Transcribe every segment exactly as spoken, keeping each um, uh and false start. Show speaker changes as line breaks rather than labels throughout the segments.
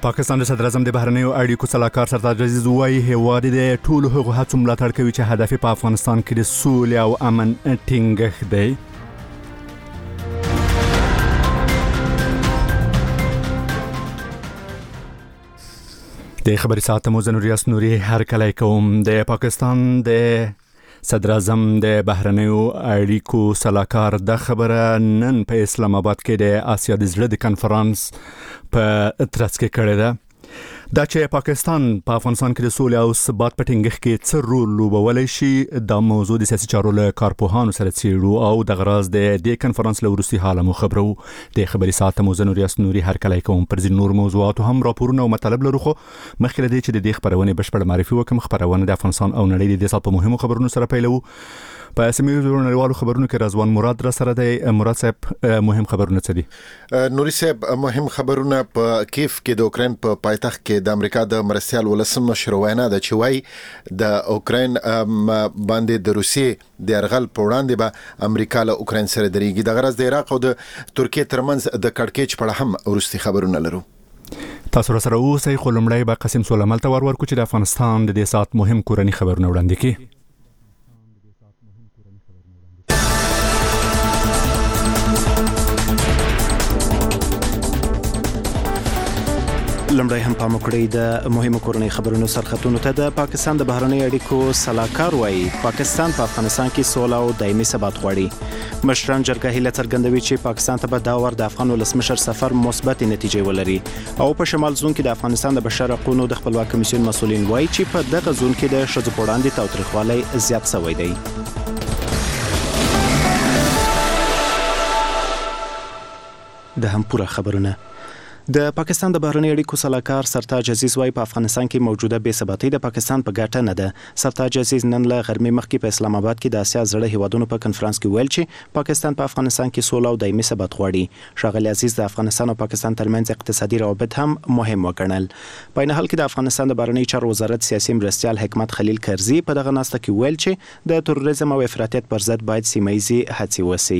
پاکستان د صدر اعظم د بهرنیو اړیکو سلاکار سردار عزیز وایي هیواد د ټولو هغو هڅو ملاتړ کوي چې هدف په افغانستان کې د سولې او امن ټینګښت دی. د خبري ساعت مو زه نوریاس نوري هرکلی کوم. د پاکستان د صدر اعظم د بهرنیو اړیکو سلاکار د خبره نن په اسلام آباد کې د آسیا د زړه د کنفرانس په ترڅ کې کړې ده. دا چې پاکستان په افغانستان کې د سولې او ثبات په ټینګښت کې څه رول لوبولی شي دا موضوع د سیاسي چارو له کارپوهانو سره څېړو او د غراض د دې کنفرانس له وروستي حاله مو خبرو. د خبري ساعت مو زه نوریاس نوري هرکلی کوم. پر ځینو نور موضوعاتو هم راپورونه او مطالب لرو، خو مخکې له دې چې د دې خپرونې بشپړه معرفي وکړم، خپرونه د افغانستان او نړۍ د دې سال په مهمو خبرونو سره پیلوو. په سیمه نړیوالو خبرونو کې رضوان مراد را سره دی. مراد صاحب، مهم خبرونه څه دي؟
نوري صاحب، مهم خبرونه په کیف کې د اوکراین په پایتخت کې د امریکا د مرستیال ولسم مشر وینا ده چې وایي د اوکراین باندې د روسیې د یرغل په وړاندې به امریکا له اوکراین سره درېږي. د غرض د عراق او د ترکیې ترمنځ د کړکېچ په اړه هم وروستي خبرونه لرو.
تاسو را سره اوسئ، خو لومړی به قاسم سولمل ته ور ورکړو چې د افغانستان د دې ساعت مهم کورني خبرونه وړاندې کړي.
لمړی هم پام وکړئ د مهمو کورنۍ خبرونو سرخطونو ته. د پاکستان د بهرنیو اړیکو سلاکار وایي پاکستان په افغانستان کې سوله او دایمي ثبات غواړي. مشران جرګه هیله څرګندوي چې پاکستان ته به دا ور د افغان ولسمشر سفر مثبت نتیجې ولري. او په شمال زون کې د افغانستان د بشر حقوقو د خپلواک کمیسیون مسؤلین وایي چې په دغه زون کې د ښځو په وړاندې تاوتریخوالی زیات شوی دی. د هم پوره خبرونه. د پاکستان د بهرنیو اړیکو سلاکار سرتاج عزیز وايي په افغانستان کې موجوده بې ثباتي د پاکستان په ګټه نه ده. سرتاج عزیز نن له غرمې مخکې په اسلام آباد کې د آسیا زړه هیوادونو په کنفرانس کې ویل چې پاکستان په افغانستان کې سوله او دایمي ثبات غواړي. ښاغلي عزیز د افغانستان او پاکستان ترمنځ اقتصادي روابط هم مهم وګڼل. په عین حال کې د افغانستان د بهرنیو چارو وزارت سیاسي مرستیال حکمت خلیل کرزي په دغه ناسته کې ویل چې د تروریزم او افراطیت پر ضد باید سیمه ییزې هڅې وسي.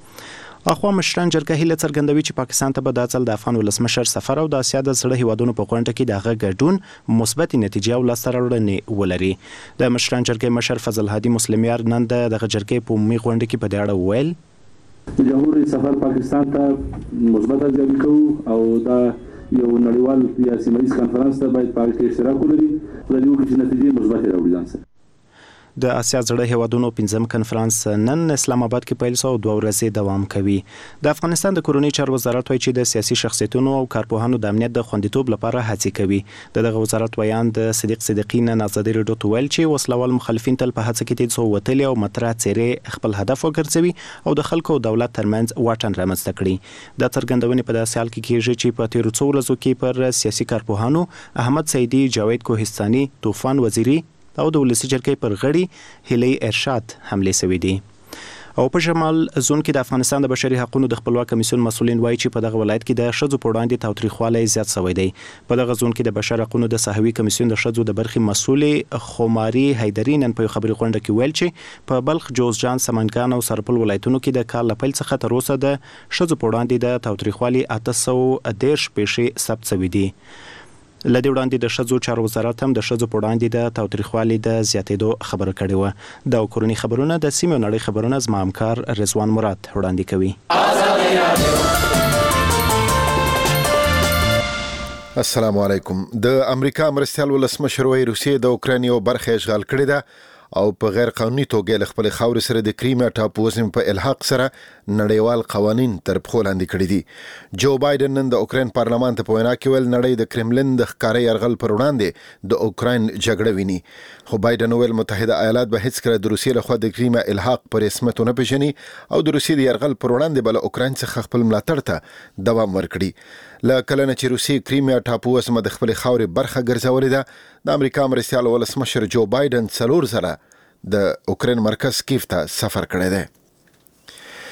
اخوا مشران جرګه هیله څرګندوي چې پاکستان ته به دا ځل د افغان ولسمشر سفر او د آسیا د زړه هیوادونو په غونډه کې د هغه ګډون مثبت نتیجې او لاسته راوړنې ولري. د مشران جرګې مشر فضل هادي مسلمیار نن د دغه جرګې په عمومي غونډه کې په دې اړه ویل
د جمهوریت سفر پاکستان ته مثبت ارزیابي کوو او دا یو نړیوال یا سیمه ییز کنفرانس ته باید په کې اشتراک ولري د دې وکړي چې نتیجې مثبت راوړي ځان سره.
د آسیا زړه هیوادونو پنځم کنفرانس نن اسلام آباد کې پیل شو او دوه ورځې دوام کوي. د افغانستان د کورنۍ چارو وزارت وایي چې د سیاسي شخصیتونو او کارپوهانو د امنیت د خوندیتوب لپاره هڅې کوي. د دغه وزارت ویان د صدیق صدیقی نن ازادي راډیو ته ویل چې وسلوال مخالفین تل په هڅه کې دي چې وتلي او مطرح څیرې خپل هدف وګرځوي او د خلکو او دولت ترمنځ واټن رامنځته کړي. د څرګندونې په داسې حال کې کېږي چې په تیرو څو ورځو کې پر سیاسي کارپوهانو احمد سعیدي، جاوید کوهستاني، طوفان وزیری او د ولسی جرګې پر غړي هیلي ارشاد حمله شوې دي. او په شمال زون کې د افغانستان د بشري حقوقو د خپلواک کمیسیون مسؤلین وایي چې په دغه ولایت کې د ښځو په وړاندې تاوتریخوالی زیات شوی دی. په دغه زون کې د بشر حقوقو د صحوي کمیسیون د ښځو د برخې مسؤلې خماري حیدري نن په خبري غونډه کې ویل چې په بلخ، جوزجان، سمنګان او سرپل ولایتونو کې د کال لپیل څخه تر اوسه د ښځو په وړاندې د تاوتریخوالي اته سوه دېرش پیښې ثبت شوې دي. لدې وړاندې د ښځو چارو وزارت هم د ښځو په وړاندې د تاوتریخوالي د زیاتېدو خبره کړې وه. د کورني خبرونه د سیمې او نړۍ خبرونه زما همکار رضوان مراد وړاندې کوي.
السلام علیکم. د امریکا مرستیال ولسمشر وایي روسیې د اوکراین یو برخه اشغال کړې ده او په غیر قانوني توګه له خپل خاورې سره د کریمیا ټاپووزم په الحاق سره نړیوال قوانین تر پښو لاندې کړي دي. جو بایدن نن د اوکراین پارلمان ته په وینا کې ویل نړۍ د کرملن د ښکاره یرغل پر وړاندې د اوکراین جګړه ویني. خو بایدن ویل متحده ایالات به هیڅکله د روسیې لخوا د کریمیا الحاق پر رسمیت ونه پیژني او د روسیې د یرغل پر وړاندې به له اوکراین څخه خپل ملاتړ ته دوام ورکړي. له کله نه چې روسیې کریمیا ټاپووزم د خپل خاورې برخه ګرځولې ده، د امریکا مرستیال ولسمشر جو بایدن څلور ځله د اوکراین مرکز کیف ته سفر کړی دی.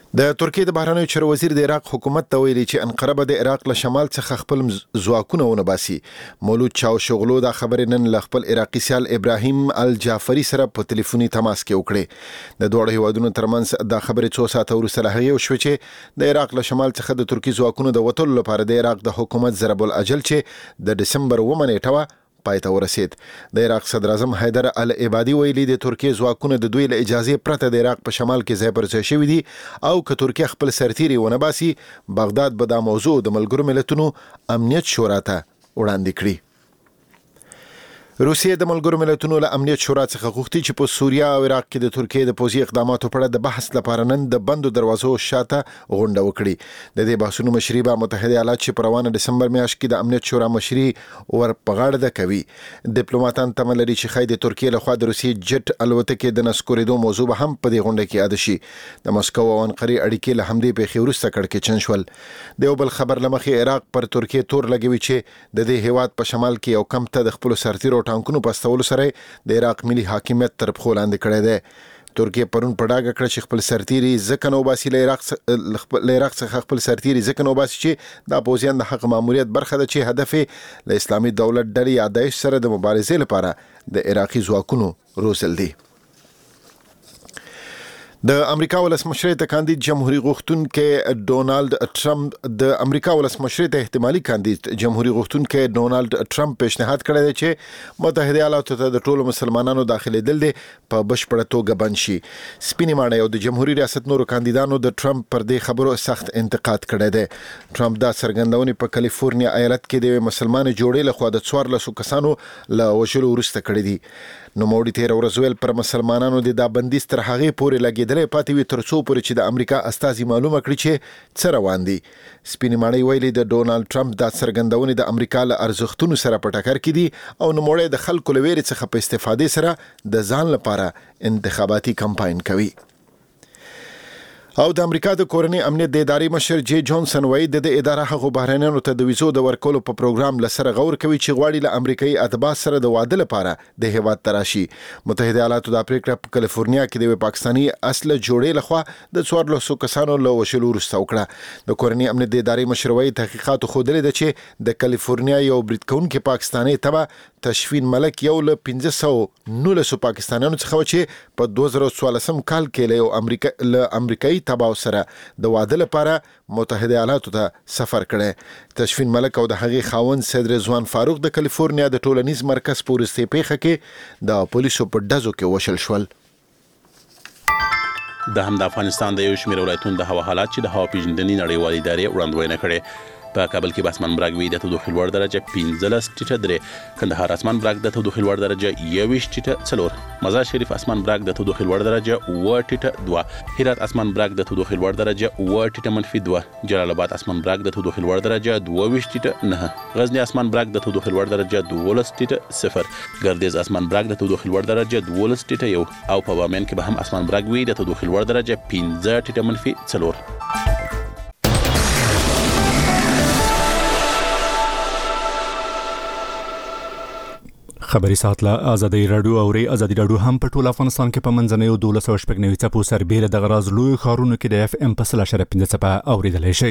د ترکیه د بهرنیو چارو وزیر د عراق حکومت ته ویلي چې انقره به د عراق له شمال څخه خپل ځواکونه ونه باسي. مولود چاوشغلو دا خبرې نن له خپل عراقي سیال ابراهیم الجعفری سره په ټلیفوني تماس کې وکړې. د دوه هیوادونو ترمنځ دا خبرې څو ساعته وروسته له هغې وشوې چې د عراق له شمال څخه د ترکیه ځواکونو د وتلو لپاره د عراق د حکومت ضرب الاجل چې د دسمبر اوومه نیټه وه پای ته ورسید. د عراق صدر اعظم حیدر العبادي ویلي د ترکیه ځواکونه د دوی له اجازې پرته د عراق په شمال کې ځای پر ځای شوي دي او که ترکیه خپل سرتیري ونه باسي بغداد به دا موضوع د ملګرو ملتونو امنیت شورا ته وړاندې کړي. روسیه د ملګرو ملتونو له امنیت شورا څخه غوښتي چې په سوریه او عراق کې د ترکیه د پوځي اقداماتو په اړه د بحث لپاره نن د بندو دروازو شاته غونډه وکړي. د دې بحثونو مشري به متحده ایالات چې په روانه دسمبر میاشت کې د امنیت شورا مشري ور په غاړه ده کوي. ډیپلوماټان تمه لري چې ښایي د ترکیه لخوا د روسیې جټ الوتکې د نسکورېدو موضوع به هم په دې غونډه کې یاد شي. د مسکو او انقرې اړیکې له همدې پیښې وروسته کړکېچن شول. د یو بل خبر له مخې عراق پر ترکیه تور لګوي چې د دې هیواد په شمال کې یو کم ته د خپلو سرتیرو ټانکونو په استولو سره د عراق ملي حاکمیت تر پښو لاندې کړی دی. ترکیه پرون په ډاګه کړه چې خپل سرتیري ځکه نو باسي له عراق له عراق څخه خپل سرتیري ځکه نو باسي چې دا پوځیان د حق ماموریت برخه ده چې هدف یې له اسلامي دولت ډلې یا داعش سره د مبارزې لپاره د عراقي ځواکونو روزل دي. د امریکا ولسمشر ته کاندید جمهوریت غوښتونکي ډونالد ټرمپ د امریکا ولسمشر ته احتمالي کاندید جمهوریت غوښتونکي ډونالد ټرمپ پیشنهاد کړی دی چې متحده ایالاتو ته د ټولو مسلمانانو داخليدل دي په بشپړه توګه بند شي. سپینې ماڼۍ او د جمهوریت ریاست نورو کاندیدانو د ټرمپ پر دې خبرو سخت انتقاد کړی دی. ټرمپ دا څرګندونې په کالیفورنیا ایالت کې د مسلمان جوړې لخوا د څوارلسو کسانو له وژلو وروسته کړی دي. نو موړي تیر ورځ ویل پر مسلمانانو د دا بندیز تر هغې پورې لګېدلې پاتې وي تر څو پورې چې د امریکا استازي معلومه کړي چې څه روان دي. سپینې ماڼۍ ویلي د ډونالد ټرمپ دا څرګندونې د امریکا له ارزښتونو سره په ټکر کې دي او نوموړی د خلکو له ویرې څخه په استفادې سره د ځان لپاره انتخاباتي کمپاین کوي. او د امریکا د کورنۍ امنیت د ادارې مشر جی جانسن وایي د اداره هغو بهرنیانو ته د ویزو د ورکولو په پروګرام لسره غور کوي چې غواړي له امریکایي اتباع سره د واده لپاره د هیواد ته راشي. متحده ایالاتو د پریکړه په کالیفورنیا کې د پاکستاني اصله جوړې لخوا د څوارلسو کسانو له وژلو وروسته وکړه. د کورنۍ امنیت د ادارې مشر وایي تحقیقاتو ښودلې ده چې د کالیفورنیا یو برید کوونکی پاکستاني تبع تشفین ملک یو له پنځه سوه نولسو پاکستانیانو څخه و چې په دوه زره څوارلسم کال کې له یو امریکا له امریکایي تبع سره د واده لپاره متحده ایالاتو ته سفر کړی. تشفین ملک او د هغې خاوند سید رضوان فاروق د کالیفورنیا د ټولنیز مرکز په وروستۍ پیښه کې د پولیسو په ډزو کې وشل شول.
د هم د افغانستان د یو شمېر ولایتونو د هوا حالات چې د هوا پیژندنې نړیوالې ادارې وړاندوینه کړې. په کابل کې به اسمان برګ وي د تودوخې لوړ درجه پنځلس ټیټه درې، کندهار اسمان برګ د تودوخې لوړ درجه یوویشت ټیټه څلور، مزار شریف اسمان برګ د تودوخې لوړ درجه اووه ټیټه دوه، هرات اسمان برګ د تودوخې لوړ درجه اووه ټیټه منفي دوه، جلال آباد اسمان برګ د تودوخې لوړ درجه دوه ویشت ټیټه نهه، غزنی اسمان برګ د تودوخې لوړ درجه دولس ټیټه صفر، ګردیز اسمان برګ د تودوخې لوړ درجه دولس ټیټه یو، او په بامیان کې به هم اسمان برګ وي د تودوخې لوړ درجه پنځه ټیټه منفي څلور.
خبري ساعت له آزادي رادیو او ری آزادي رادیو هم په ټول افغانستان کې په منځنیو دولس او شپږ نوي څپو سربېره د غراز لوی ښارونو کې د اف ام په سل اشاره پنځه څپه اوریدلی شي.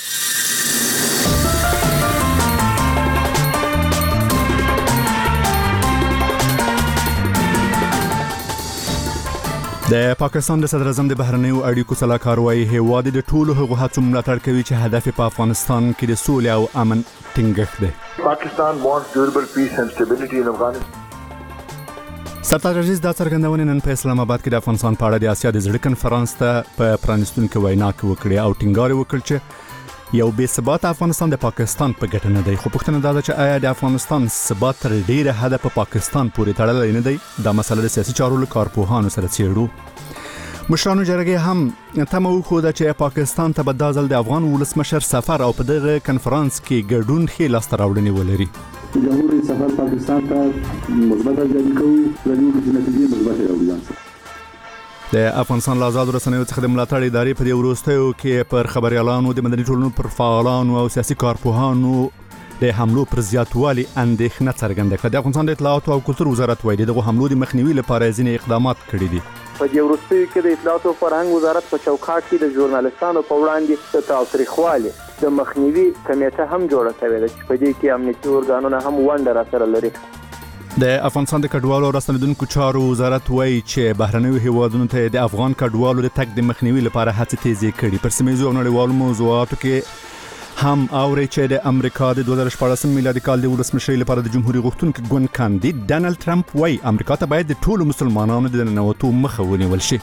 د پاکستان د صدر اعظم د بهرنیو اړیکو سلاکار وايي هیواد د ټولو هغو هڅو ملاتړ کوي چې هدف په افغانستان کې د سولې او امن ټینګښت دی.
Pakistan wants durable peace and stability in Afghanistan.
سرتاج عزیز دا څرګندونې نن په اسلام آباد کې د افغانستان په اړه د اسیا د زړه کنفرانس ته په پرانیستونکو وینا کې وکړې او ټینګار وکړ چې یو بې ثباته افغانستان د پاکستان په ګټه نه دی. خو پوښتنه دا ده چې آیا د افغانستان ثبات تر ډیره حده په پاکستان پورې تړلی نه دی؟ دا مسله د سیاسي چارو له کارپوهانو سره څېړو. مشرانو جرګې هم تمه وښوده چې پاکستان ته به دا ځل د افغان ولسمشر سفر او په دغه کنفرانس کې ګډون ښې لاسته راوړنې ولري.
جمهوریت سفر پاکستان ته مثبت ارزیابي کوو، لري چې نتیجې مثبتې راوړي.
د افغانستان له آزادو رسنیو څخه د ملاتړ ادارې په دې وروستیو کې پر خبریالانو، د مدني ټولنو پر فعالانو او سیاسي کارپوهانو د حملو پر زیاتوالي اندېښنه څرګنده کړه. د افغانستان د اطلاعاتو او کلتور وزارت وایي دغه حملو د مخنیوي لپاره ځینې اقدامات کړي دي.
په دې وروستیو کې د اطلاعات او فرهنګ وزارت په چوکاټ کې د ژورنالستانو په وړاندې د تاوتریخوالي د مخنیوي کمیټه هم جوړه شوې ده چې په دې کې امنیتي ارګانونه هم ونډه راسره لري.
د افغانستان د کډوالو او راستنیدونکو چارو وزارت وایي چې بهرنیو هیوادونو ته د افغان کډوالو د تګ د مخنیوي لپاره هڅې تیزې کړي. پر سیمه ییزو او نړیوالو موضوعاتو کې هم اوري چې د امریکا د دوه زره شپاړسم میلادي کال د ولسمشرۍ لپاره د جمهوریت غوښتونکي ګوند کاندید ډانلډ ټرمپ وایي امریکا ته باید د ټولو مسلمانانو د ننوتو مخه ونیول شي.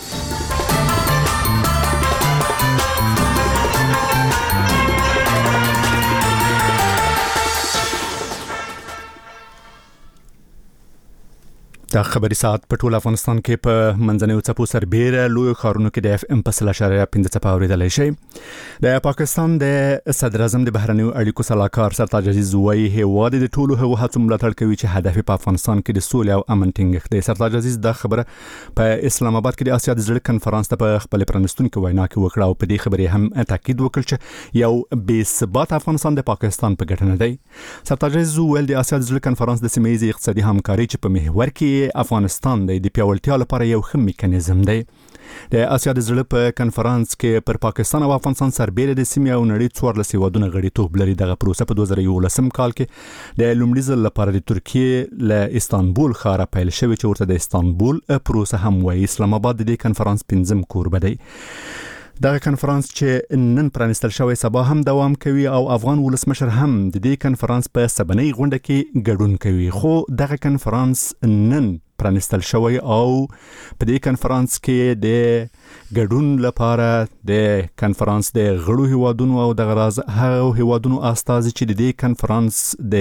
دا خبري ساعت په ټول افغانستان کې په منځنیو څپو سربېره لوی ښارونو کې د اف ام په سل اشاریه پنځه څپه اورېدلی شي. د پاکستان د صدر اعظم د بهرنیو اړیکو سلاکار سرتاج عزیز وایي هیواد د ټولو هغو هڅو ملاتړ کوي چې هدف په افغانستان کې د سولې او امن ټینګښت دی. سرتاج عزیز دا خبره په اسلام آباد کې د اسیا د زړه کنفرانس ته په خپل پرانستونکو وینا کې وکړه او په دې خبرې هم تاکید وکړ چې یو بې ثبات افغانستان د پاکستان په ګټه نه دی. سرتاج عزیز ویل د اسیا د زړه کنفرانس د سیمه ییزې اقتصادي همکاري چې په محور کې افغانستان دی د پیاوړتیا لپاره یو ښه میکانیزم دی. د اسیا د زړه په کنفرانس کې پر پاکستان او افغانستان سربېره د سیمې او نړۍ څوارلس هیوادونه غړیتوب لري. دغه پروسه په دوه زره یولسم کال کې د لومړي ځل لپاره د ترکیې له استانبول ښاره پیل شوې چې ورته د استانبول پروسه هم وایي. اسلام آباد د دې کنفرانس پنځم کوربه دی. دغه کنفرانس چې نن پرانستل شوی سبا هم دوام کوي او افغان ولسمشر هم د دې کنفرانس په سبنۍ غونډه کې ګډون کوي. خو دغه کنفرانس نن پرانستل شوی او په دې کنفرانس کې د ګډون لپاره د کنفرانس د غړو هیوادونو او د غراز هغو هیوادونو استازي چې د دې کنفرانس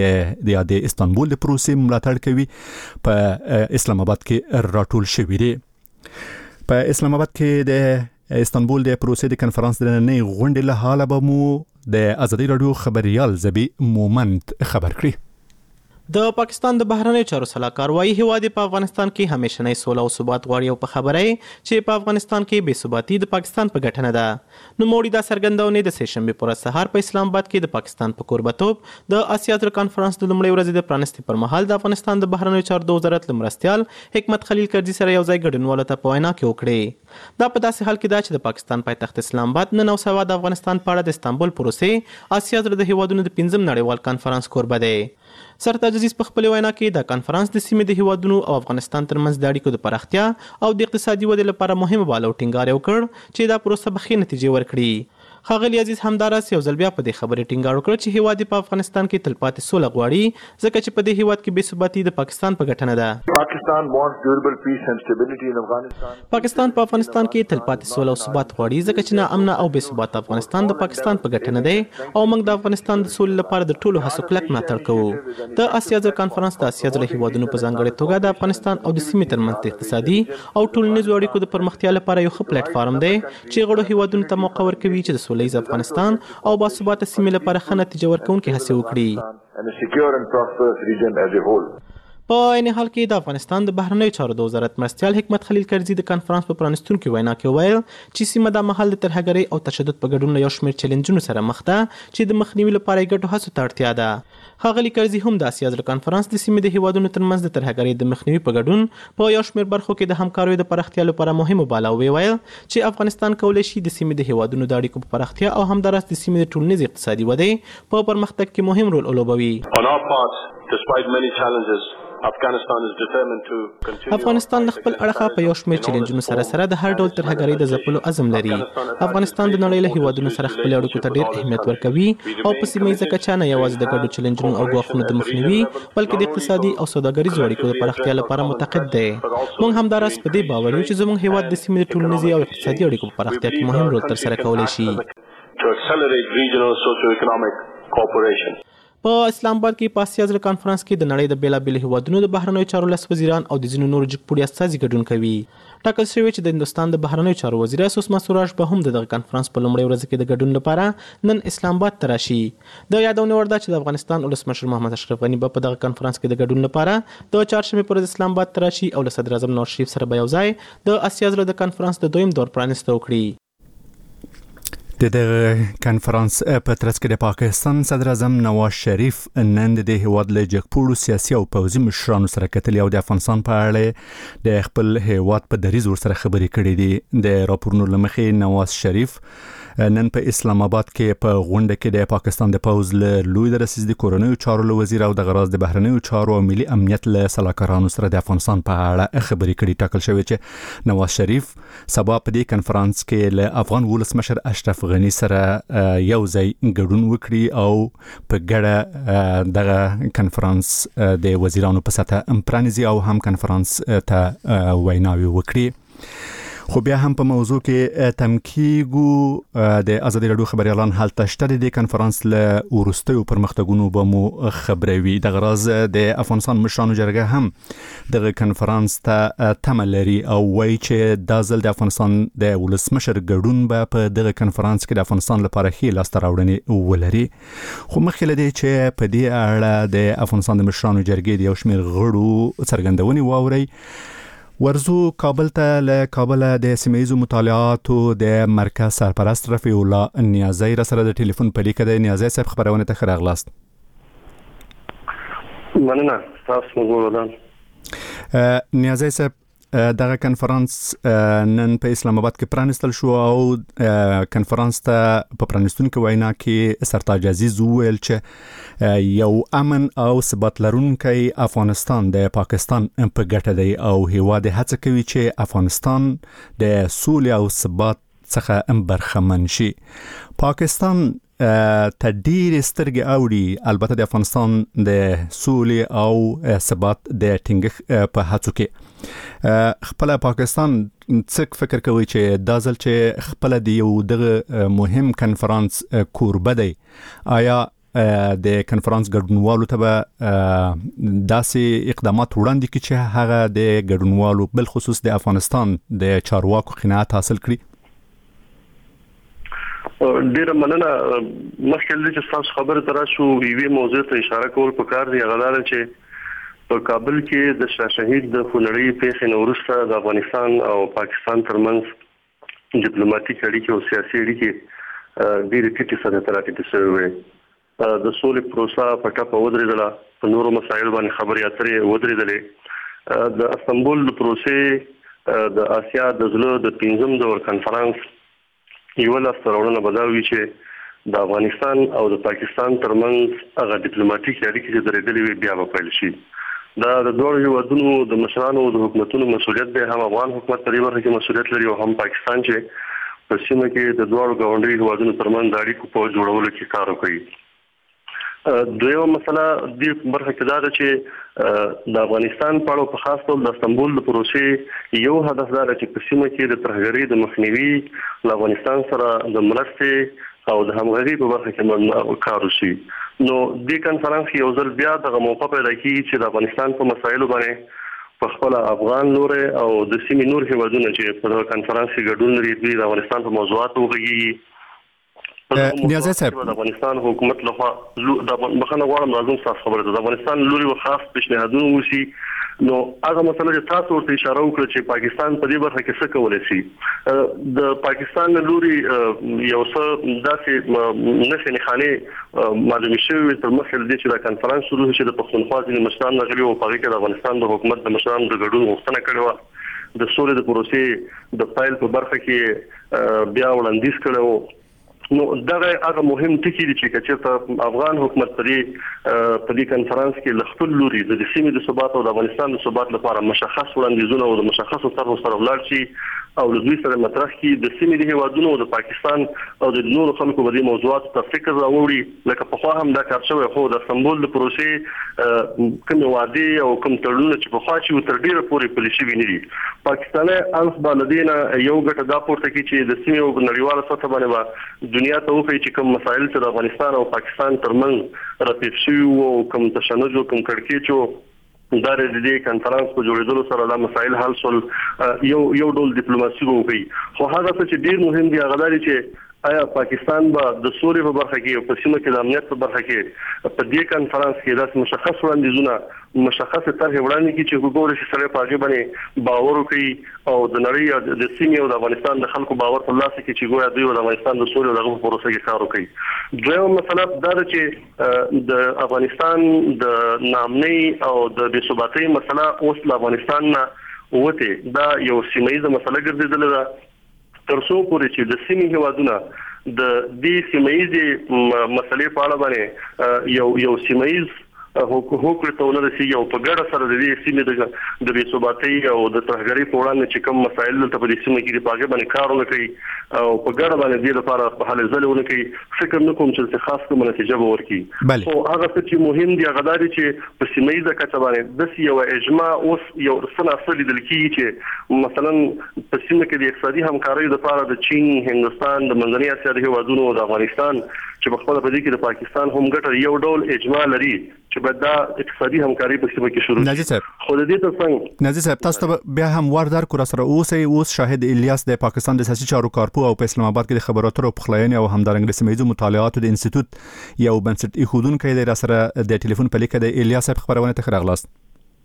د د استانبول د پروسې ملاتړ کوي په اسلام آباد کې راټول شوي دي. په اسلام آباد کې د استانبول د پروسې د کنفرانس د نننۍ غونډې له حاله به مو د ازادي راډیو خبريال زبی مومند خبر کړي.
د پاکستان د بهرنیو چارو سلاکار وايي هیواد په افغانستان کې همیشنۍ سوله او ثبات غواړي او په خبره چې په افغانستان کې بې ثباتي د پاکستان په ګټه نه ده. نو موړي دا څرګندونه د سهشنبه پر سهار په اسلام آباد کې د پاکستان په کوربتوب د اسیا د کانفرنس د لومړۍ ورځې د پرانستې پر مهال د افغانستان د بهرنیو چارو د وزارت لمرستيال حکمت خلیل کرزي سره یو ځای ګډونوالو ته په وینا کې وکړي. دا په داسې حال کې ده چې د پاکستان پایتخت اسلام آباد نن او سبا د افغانستان په اړه د استانبول پروسې اسیا د هیوادونو د پنځم نړیوال کانفرنس کوربه دی. سرتاج عزیز په خپل وینا کې د کانفرنس د سیمې د هیوادونو او افغانستان ترمنځ د اړیکو د پراختیا او د اقتصادي ودې لپاره مهمه باله او ټینګار وکړ چې دا پروسه به ښې نتیجې ورکړي. ښاغلي عزیز همداراس یو ځل بیا په دې خبرې ټینګار وکړ چې هیواد په افغانستان کې تلپاتې سوله غواړي ځکه چې په دې هیواد کې بې ثباتي د پاکستان په ګټه نه ده.
Pakistan wants durable peace and stability in Afghanistan.
پاکستان په افغانستان کې تلپاتې سوله او ثبات غواړي ځکه چې نا امن او بې ثبات افغانستان د پاکستان په ګټه نه دی او موږ د افغانستان د سولې لپاره د ټولو هڅو کلک ملاتړ کوو. د اسیا د کانفرنس د اسیا د هیوادونو په ځانګړي توګه د افغانستان او د سیمې ترمنځ د اقتصادي او ټولنیزو اړیکو د پرمختیا لپاره یو ښه پلیټ فارم دی چې غړو هیوادونو ته موقع ورکوي چې د سولهییز افغانستان او باثباته سیمې لپاره ښه نتیجه ورکوونکې هڅې وکړي. په عین حال کې د افغانستان د بهرنیو چارو د وزارت مرستیال حکمت خلیل کرزي د کانفرنس په پرانستونکو وینا کې ویل چې سیمه د مهال د ترهګرۍ او تشدد په ګډون له یو شمېر چیلنجونو سره مخ ده چې د مخنیوي لپاره یې ګډو هڅو ته اړتیا ده. ښاغلي کرزي هم د اسیا د کانفرنس د سیمې د هیوادونو ترمنځ د ترهګرۍ د مخنیوي په ګډون په یو شمېر برخو کې د همکاریو د پراختیا لپاره مهمه باله ویل چې افغانستان کولی شي د سیمې د هیوادونو د اړیکو په پراختیا او همداراس د سیمې د ټولنیز اقتصادي ودې په پرمختګ کې مهم رول ولوبوي. افغانستان د خپل اړخه په یو شمېر چیلنجونو سره سره د هر ډول ترهګرۍ د ځپلو عزم لري. افغانستان د نړۍ له هیوادونو سره خپل اړیکو ته ډېر اهمیت ورکوي او په سیمه ییزه کچه نه یوازې د ګډو چیلنجونو او ګواښونو د مخنیوي بلکې د اقتصادي او سوداګریزو اړیکو د پراختیا لپاره متقد دی. موږ همداراس په دې باور یو چې زموږ هیواد د سیمې د ټولنیزي او اقتصادي اړیکو په پراختیا کې مهم رول ترسره کولی شي. په اسلام آباد کې په اسیا د کانفرنس کې د نړۍ د بیلابېلو هیوادونو د بهرنیو چارو لس وزیران او د ځینو نورو جګپوړي استازي ګډون کوي. ټاکل شوی چې د هندوستان د بهرنیو چارو وزیر سوسما سوراج به هم دغه کانفرنس په لومړۍ ورځ کې د ګډون لپاره نن اسلام آباد ته راشي. د یادونه وړ ده چې د افغانستان ولسمشر محمد اشرف غني به په دغه کانفرنس کې د ګډون لپاره د چهارشنبې پر ورځ اسلام آباد ته راشي او له صدر اعظم نواز شریف سره به یو ځای د اسیا د کانفرنس د دویم دور پرانیسته وکړي.
د دغه کنفرانس په ترڅ کې د پاکستان صدر اعظم نواز شریف نن د هیواد له جګپوړو سیاسي او پوځي مشرانو سره کتلي او د افغانستان په اړه د خپل هیواد په دریځ ورسره خبرې کړې دي. د راپورونو لمخې نواز شریف نن په اسلام آباد کې په غونډه کې د پاکستان د پوز له لوی درسیز د کورونیو چارو له وزیر او د غراز د بهرنیو چارو او ملي امنیت له سلاکارانو سره د افغانستان په اړه خبرې کړې. ټاکل شوی چې نواز شریف سبا په دې کنفرانس کې له افغان ولسمشر اشرف غنی سره یو ځای ګډون وکړي او په ګډه دغه کنفرانس د وزیرانو په سطح پرانیزي او هم کنفرانس ته ویناوي وکړي. خو بیا هم په موضوع کې تمکیګو د ازادي راډیو خبريالان حالت شته د کنفرانس له ورستیو پرمختګونو به مو خبروي. د غراز د افغانستان مشرانو جرګه هم دغه کنفرانس ته تمه لري او وایي چې د ځل د افغانستان د ولسمشر ګډون به په دغه کنفرانس کې د افغانستان لپاره ښه لاسته راوړنې ولري. خو مخکې له دې چې په دې اړه د افغانستان د مشرانو جرګې د یو شمېر غړو څرګندونې واوري، ورزو کابل ته له کابل د سیمه‌یزو مطالعاتو د مرکز سرپرست رفیع الله نیازی را سره د ټلیفون په لیکه د نیازی صاحب خبرونه ته خراغلاست.
مننه تاسو موږ
نیازی صاحب دغه کنفرانس نن په اسلام آباد کې پرانستل شو او کنفرانس ته په پرانستونکو وینا کې سرتاج عزیز وویل چې یو امن او ثبات لرونکی افغانستان د پاکستان په ګټه دی او هیواد هڅه کوي چې افغانستان د سولې او ثبات څخه برخمن شي. پاکستان ته ډېر سترګې اوړي البته د افغانستان د سولې او ثبات د ټینګښت په هڅو کې. خپل پاکستان څه فکر کوي چې دا ځل چې خپل د یو دغه مهم کنفرانس کوربه دی، آیا د کنفرانس ګډونوالو ته به داسې اقدامات وړاندې کړي چې هغه د ګډونوالو بل خصوص د افغانستان د چارواکو قناعت حاصل کړي؟
ډیره مننه. مخکې له چې تاسو خبره تر شو یوې موضوع ته اشاره کول پکار دی، هغه دا چې په کابل کې د شاه شهید د خونړۍ پیښې نه وروسته د افغانستان او پاکستان ترمنځ ډیپلوماټیک اړیکې او سیاسي اړیکې ډېرې ټیټې سطحې ته راټیټې شوې وې. د سولې پروسه په ټپه ودرېدله، په نورو مسایلو باندې خبرې اترې ودرېدلې. د استانبول د پروسې د آسیا د زړه د پنځم دور کنفرانس یو لاسته راوړنه به دا وي چې د افغانستان او د پاکستان ترمنځ هغه ډیپلوماټیک اړیکې چې درېدلې وي بیا به پیل شي. دا د دوه هیوادونو د مشرانو د حکومتونو مسؤلیت دی، هم افغان حکومت په دې برخه کې مسؤلیت لري او هم پاکستان چې په سیمه کې د دوه ګاونډي هیوادونو ترمنځ د اړیکو په جوړولو کې کار کوي. دویمه مسله د برخه کې دا ده چې د افغانستان په اړه په خاص ډول د استانبول د پروسې یو هدف دا چې په سیمه کې د ترهګرۍ د مخنیوي له افغانستان سره د مرستې او د همغږي په برخه کې کار وشي. نو د کنفرانس یو ځل بیا د موقع پیدا کیږي چې د افغانستان په مسایلو باندې په خپل افغان نور او د سیمې نور هیوادونو چې په کنفرانس کې ګډون لري د افغانستان په موضوعاتو وغږیږي.
نیازی صاحب
د افغانستان حکومت لخوا د مخنه غواړم راځم تاسو خبره ده د افغانستان لوري خاص پیشنهادونه وشي. نو هغه مسله چې تاسو ورته اشاره وکړه چې پاکستان په دې برخه کې څه کولای شي، د پاکستان لوري یو څه داسې نښې نښانې معلومې شوې تر مخکې له دې چې دا کنفرانس شروع شي. د پښتونخوا ځینې مشران راغلي وو، په هغې کې د افغانستان د حکومت د مشرانو د ګډون غوښتنه کړې وه. د سولې د پروسې د پیل په برخه کې بیا وړاندیز کړی و. نو دغه هغه مهم ټکی دی چې چېرته افغان حکومت په دې په دې کنفرانس کې له خپل لوري د سیمې د ثبات او د افغانستان د ثبات لپاره مشخص وړاندیزونه او د مشخصو طرحو سره ولاړ شي او له دوی سره مطرح کړي د سیمې د هیوادونو او د پاکستان او د نورو خلکو په دې موضوعاتو ته فکر راوړي. لکه پخوا هم دا کار شوی، خو د استانبول د پروسې کومې وعدې او کوم تړونونه چې پخوا چې تر ډېره پورې پلي شوي نه دي. پاکستاني اړخ به له دې نه یو ګټه دا پورته کړي چې د سیمې او نړیواله سطح باندې به دنیا ته وښایي چې کوم مسایل چې د افغانستان او پاکستان ترمنځ راپیښ شوي وو او کوم تشنج او کوم کړکېچ و دا د دې کنفرانس په جوړېدلو سره دا مسایل حل شول. یو یو ډول ډیپلوماسي وکړي. خو هغه څه چې ډېر مهم دی هغه دا دی چې آیا پاکستان به د سولې په برخه کې او په سیمه کې د امنیت په برخه کې په دې کانفرنس کې داسې مشخص وړاندیزونه مشخص طرح وړاندې کې چې وګوري چې سره په هغه باندې باور وکړي او د نړۍ د سیمې او د افغانستان د خلکو باور په لاس کې چې ګویا دوی د افغانستان د سولې او دغه پروسه کې کار وکړي. دویم مسله دا ده چې د افغانستان د نامنۍ او د بې ثباتۍ مسله اوس د افغانستان نه وته دا یو سیمایي مسله ګرځیدله ده ترڅو پورې چې د سیمې هیوادونه د دې سیمایي مسلې په اړه باندې یو یو سیمایي حقوق ته ورسیږي او په ګډه سره د دې سیمې د د بې ثباتۍ او د ترهګرۍ په وړاندې چې کوم مسایل دلته په دې سیمه کې د پاګې باندې کار وکړي او په ګډه باندې دې لپاره په حل ځل ونکړي فکر نه کوم چې خاص کوم نتیجه به ورکړي. او هغه څه چې مهم دی هغه دا دی چې په سیمایي کچه باندې د یو اجماع اوس یو سن اصلي دل کې چې مثلا په سیمه کې د اقتصادي همکارۍ لپاره د چین، هندستان، د منځنۍ اسیا د هیوادونو او د افغانستان چې په خپل په دې کې د پاکستان هم ګټه یو ډول اجماع لري چې بعد دا اقتصادي همکاري په سیمه کې شروع
نازي صاحب
خو د دې ترڅنګ
نازي صاحب تاسو ته بیا هم واردار کو سره اوسې اوس شاهد الیاس د پاکستان د سیاسي چارو کارپو او په اسلام آباد کې د خبراتو او پخلاینې او همدارنګ د سیمایي مطالعاتو د انسټیټیوټ یو بنسټ ایښودونکو دی را سره د ټلیفون په لیکه د الیاس صاحب خبرونه ته راغلاست.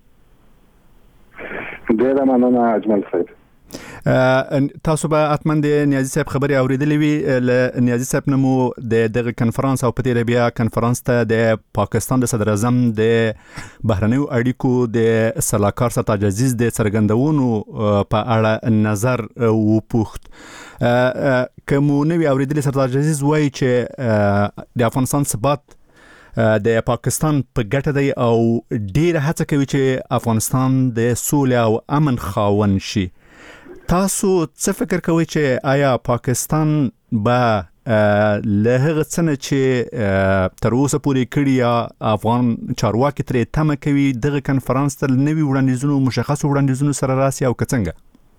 ډیره مننه اجمل صاحب.
تاسو به اتمن د نیازي صاحب خبري اوریدلې وي ل نیازي صاحب نمو د دغه کنفرانس او په تیر بیا کنفرانس ته د پاکستان د صدر اعظم د بهرنیو اړیکو د سلاکار ستا عزیز د څرګندونو په اړه نظر وپوښت. کومو نوی اوریدلې ستا عزیز وایي چې د افغانستان ثبات د پاکستان په ګټه دی او ډیره هڅه کوي چې افغانستان د سولې او امن خاوند شي. تاسو څه فکر کوئ چې آیا پاکستان به له هغه څه چې تر اوسه پورې کړي یا افغان چارواکي ترې تمه کوي دغه کنفرانس ته نوي وړاندیزونو مشخص وړاندیزونو سره راسي او که څنګه؟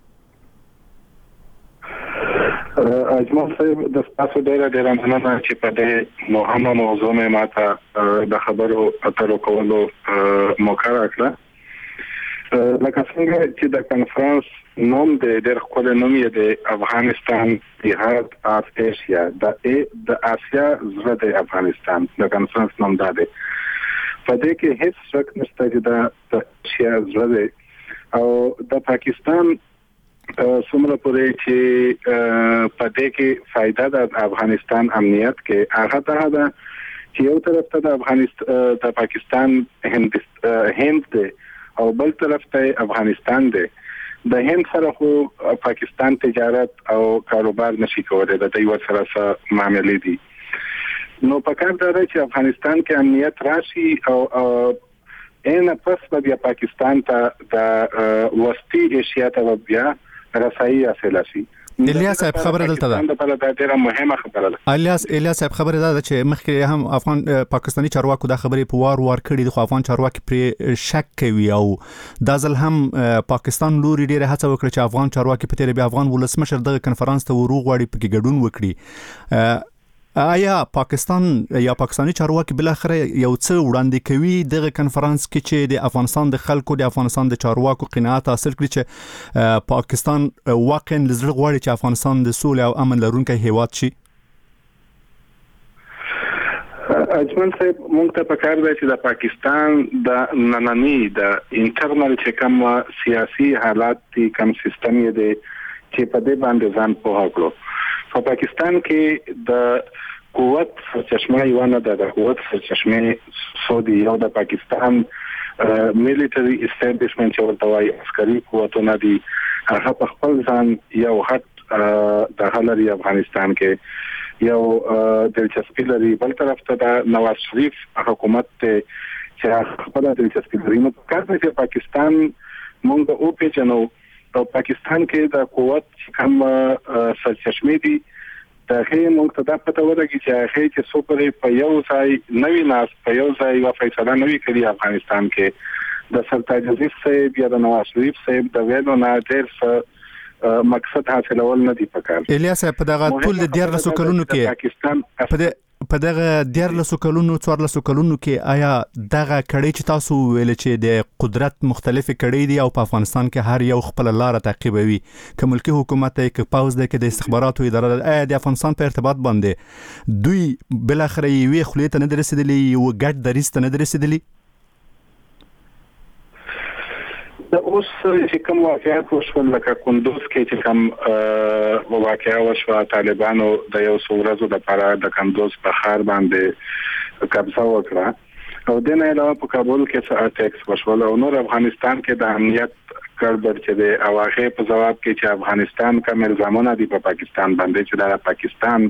اجمل صاحب د تاسو ډیره ډیره مننه چې په دې مهمه موضوع مې ماته د خبرو اترو کولو موقع راکړه. لکه څنګه چې د کنفرانس نوم د ډېر خپل نوم یې د افغانستان اتحاد اف ایشیا د د اسیا زړه د افغانستان د کنفرانس نوم دا دی. په دې کې هیڅ شک نشته چې د اسیا زړه دی او د پاکستان څومره پورې چې په دې کې فائدہ د افغانستان امنیت کې هغه دا ده چې یو طرف ته د افغانستان د پاکستان هند دی او بل طرف ته افغانستان دی. د هند سره خو پاکستان تجارت او کاروبار نشي کولای د دوی سره سره معاملې دي. نو په کار دا چې افغانستان کې امنیت راشي او ان پس بیا پاکستان ته د وسطي ایشیا ته بیا رسایي حاصل شي.
الیاس صاحب خبره دلته ده.
دا ډیره مهمه خبره ده.
الیاس الیاس صاحب خبره ده چې مخکې هم افغان پاکستانی چارواکو دا خبرې په وار وار کړي دي خو افغان چارواکي پر شک کوي او دا ځل هم پاکستان لوري ډیره هڅه وکړه چې افغان چارواکي په تیر بیا افغان ولسمشر دغه کنفرانس ته ورو غواړي په کې ګډون وکړي. آیا پاکستان یا پاکستانی چارواکي بل اخر یو څه وړاندې کوي دغه کنفرانس کې چې د افغانستان د خلکو د افغانستان د چارواکو قناعت حاصل کړي چې پاکستان واقعا لزړه غواړي چې افغانستان د سولې او امن لرونکی هیواد شي؟
اجمل صاحب مونږ ته پکار دی چې د پاکستان د نننی د انټرنل چې کوم سیاسي حالات دي کوم سیستم یې دی چې په دې باندې ځان پوهه کړو. په پاکستان کې د قوت سرچشمه یو نه ده د قوت سرچشمه سعودي یو د پاکستان ملټری اسټابلیشمنت چې ورته وایي عسکري قوتونه دي هغه په خپل ځان یو حد د حلري افغانستان کې یو دلچسپي لري. بل طرف ته د نواز شریف حکومت ته چې خپل دلچسپي لري. نو کار دی چې پاکستان مونږ او پیژنو او پاکستان کې د قوت کوم سرچشمه دي دا هي مونږ ته دا پته ورغی چې هغه چې سوپر په یو ځای نوی ناس په یو ځای یو فیصله نوی کړی افغانستان کې د سلطان عزیز صاحب یا د نواز شریف صاحب د ویلو نه ډیر څه مقصد حاصلول نه دی پکار.
الیاس په دغه ټول د ډیر رسو کلونو کې
پاکستان
په په دغه دیارلسو کلونو څوارلسو کلونو کې آیا دغه کړۍ چې تاسو ویل چې د قدرت مختلفې کړۍ دي او په افغانستان کې هر یو خپل لار تعقیبوي که ملکی حکومت دی که پوز دی که د استخباراتو اداره آیا د افغانستان په ارتباط باندې دوی بل اخر یوې خولې ته نه رسیدلی یو ګډ دریځ ته نه رسیدلی؟
د اوس چې کوم واقعیت وشول لکه کندوز کې چې کوم واقعیا وشوه طالبانو د یو څو ورځو لپاره د کندوز په ښار باندې قبضه وکړه او د نه علاوه په کابل کې څه اټیکس وشول او نور افغانستان کې د امنیت ګډوډ چې د اواخه په جواب کې چې افغانستان کوم الزامونه دي په پاکستان باندې چې د پاکستان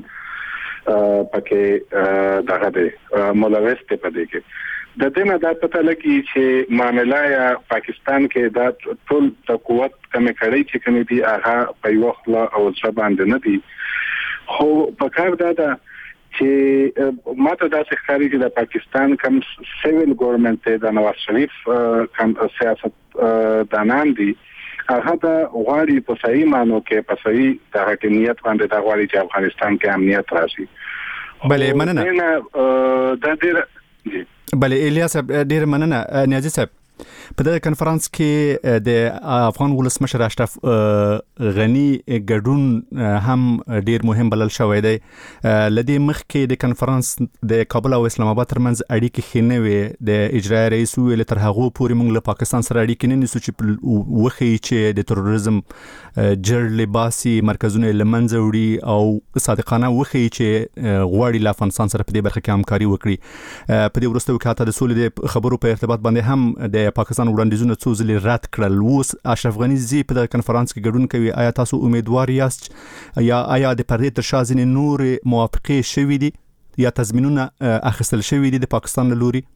پکې دغه دی ملوث ته پدې کې د دې نه د پته لګي چې معاملې یا پاکستان کې د ټول د قوت کمې کړي چې کوم دي هغه په یو خلا او ځباند نه دي خو په کار دا ده چې ماته دا ښکاري چې د پاکستان کوم سیویل ګورنمنت د نواز شریف کوم سیاست دانان دي هغه د غواړي په صحیح معنی کې په صحیح د حاکمیت باندې د غواړي چې افغانستان کې امنیت راشي.
بله مننه. دا ډیر بله الیاس ډیر مننه نیازی صاحب. په دغه کنفرانس کې د افغان ولسمشر اشرف غنی ګډون هم ډیر مهم بلل شوی دی. لدې مخکې د کنفرانس د کابل او اسلام آباد ترمنځ اړیکې ښې نه وې. د اجرایي رئیس ویل تر هغه پورې موږ له پاکستان سره اړیکې نه نیسو چې وخی چې د تروریزم جړ لباسي مرکزونه لمنځه وړي او صادقانه وخی چې غواړي له افغانستان سره په دې برخه کې همکاري وکړي. په دې وروستیو کې حتی د سولې د خبرو په ارتباط باندې هم د پاکستان وړاندیزونه څو ځلې رد کړل. اوس اشرف غنی زی په دغه کنفرانس کې ګډون کوي. آیا تاسو امیدوار یاست یا آیا د پردې تر شا ځینې نور موافقې شوي دي یا تضمینونه اخیستل شوي دي د پاکستان له لوري؟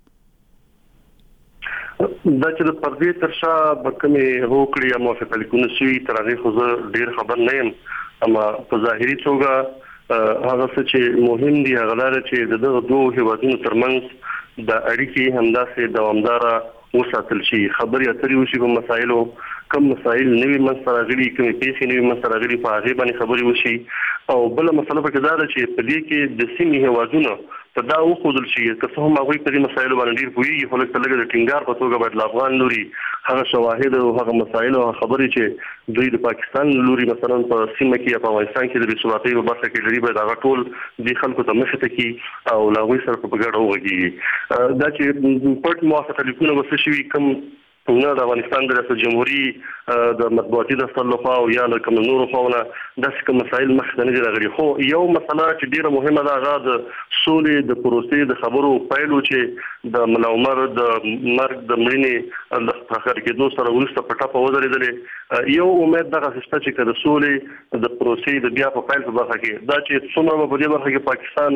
دا چې د پردې تر شا به کومې هوکړې یا موافقه لیکونه شوي تر هغې خو زه ډېر خبر نه یم، اما په ظاهري توګه هغه څه چې مهم دي هغه دا چې د دغه دوو هېوادونو ترمنځ د اړیکې همداسې دوامداره وساتل شي، خبرې اترې وشي په مسایلو، کوم مسایل نوي منځته راغلي، کومې پیښې نوي منځته راغلي په هغې باندې خبرې وشي. او بله مسله پکې دا ده چې په دې کې د سیمې هېوادونه په دا وښودل شي که څه هم هغوی په دې مسایلو باندې ډېر پوهېږي، خو لږ لږه د ټینګار په توګه باید له افغان لوري هغه شواهد او هغه مسایل او خبرې چې دوی د پاکستان لوري مثلا په سیمه کې یا په افغانستان کې د بې ثباتۍ په برخه کې لري باید هغه ټول دې خلکو ته مخې ته کړي او له هغوی سره په ګډه وغږېږي. دا چې پټ موافقه لیکونه به څه شوي کوم نه د افغانستان د ریاست جمهوري د مطبوعاتي دفتر لخوا او یا له کوم نورو خواونه داسې کوم مسایل مخې ته نه دي راغلي. خو یو مسله چې ډېره مهمه ده هغه د سولې د پروسې د خبرو پیل و چې د ملا عمر د مرګ د مړینې د تاخر کېدو سره وروسته په ټپه ودرېدلې. یو امید دغسې شته چې که د سولې د پروسې د بیا په پیل په برخه کې دا چې څومره به په دې برخه کې پاکستان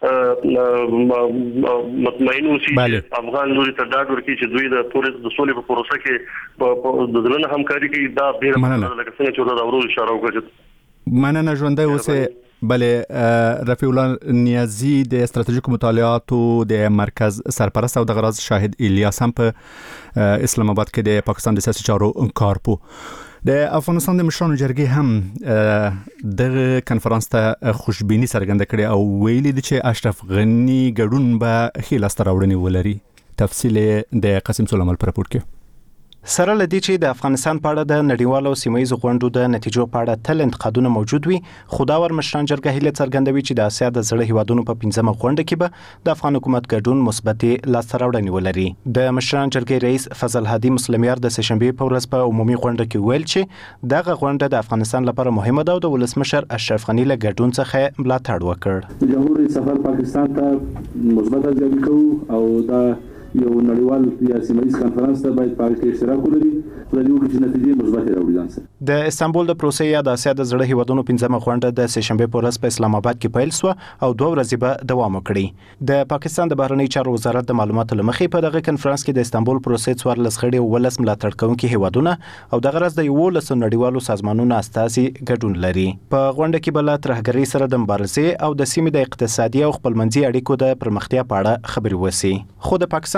مطمئن اوسي، افغان لوري ته ډاډ ورکړي چې دوی د سولې په پروسه کې د زړه نه همکاري کوي. دا ډېره مسله لکه څنګه چې ورته د ورو اشاره وکړه.
مننه ژوندی اوسئ. بله رفیع الله نیازی د استراتیژیکو مطالعاتو د مرکز سرپرست او د غراض شاهد الیاس هم په اسلام آباد کې د پاکستان د سیاسي چارو کارپو. د افغانستان د مشرانو جرګې هم دغه کنفرانس ته خوشبیني څرګنده کړې او ویلي دي چې اشرف غنی ګډون به ښې لاسته راوړنې ولري. تفصیل د قاسم سلیمان پر راپور کې.
سره لدی چې د افغانستان په اړه د نړیوالو سیمایي غونډو د نتیجو په اړه تل انتقادونه موجود وي، خو دا ور مشران جرګه هیله څرګندوي چې د اسیا د زړه هیوادونو په پنځمه غونډه کې به د افغان حکومت ګډون مثبت لاسته راوړنې ولري. د مشران جرګې رئیس فضل هادي مسلمیار د سهشنبه په ورځ په عمومي غونډه کې ویل چې دغه غونډه د افغانستان لپاره مهمه ده او د ولسمشر اشرف غنی له ګډون څخه ملاتړ وکړ.
جمهوریت سفر پاکستان ته مثبت ځای کوي او دا یو نړیوال یا سیمایي کنفرانس ته باید په کې اشتراک ولري د یو کې نتیجې مثبت راوړي ځان سره.
د استانبول د پروسې یا د اسیا د زړه هیوادونو پنځمه غونډه د سهشنبه په ورځ په اسلام آباد کې پیل شو او دوه ورځې به دوام وکړي. د پاکستان د بهرنی چارو وزارت د معلوماتو لمخې په دغه کنفرانس کې د استانبول پروسې څوارلس غړي او ولس ملاتړ کوونکي هیوادونه او د غرض د یولس نړیوالو سازمانونو استازي ګډون لري. په غونډه کې بل ترهګرۍ سره د مبارزې او د سیمې د اقتصادي او خپلمنځي اړیکو د پرمختیا په اړه خبرې وشي. خو د پاکستان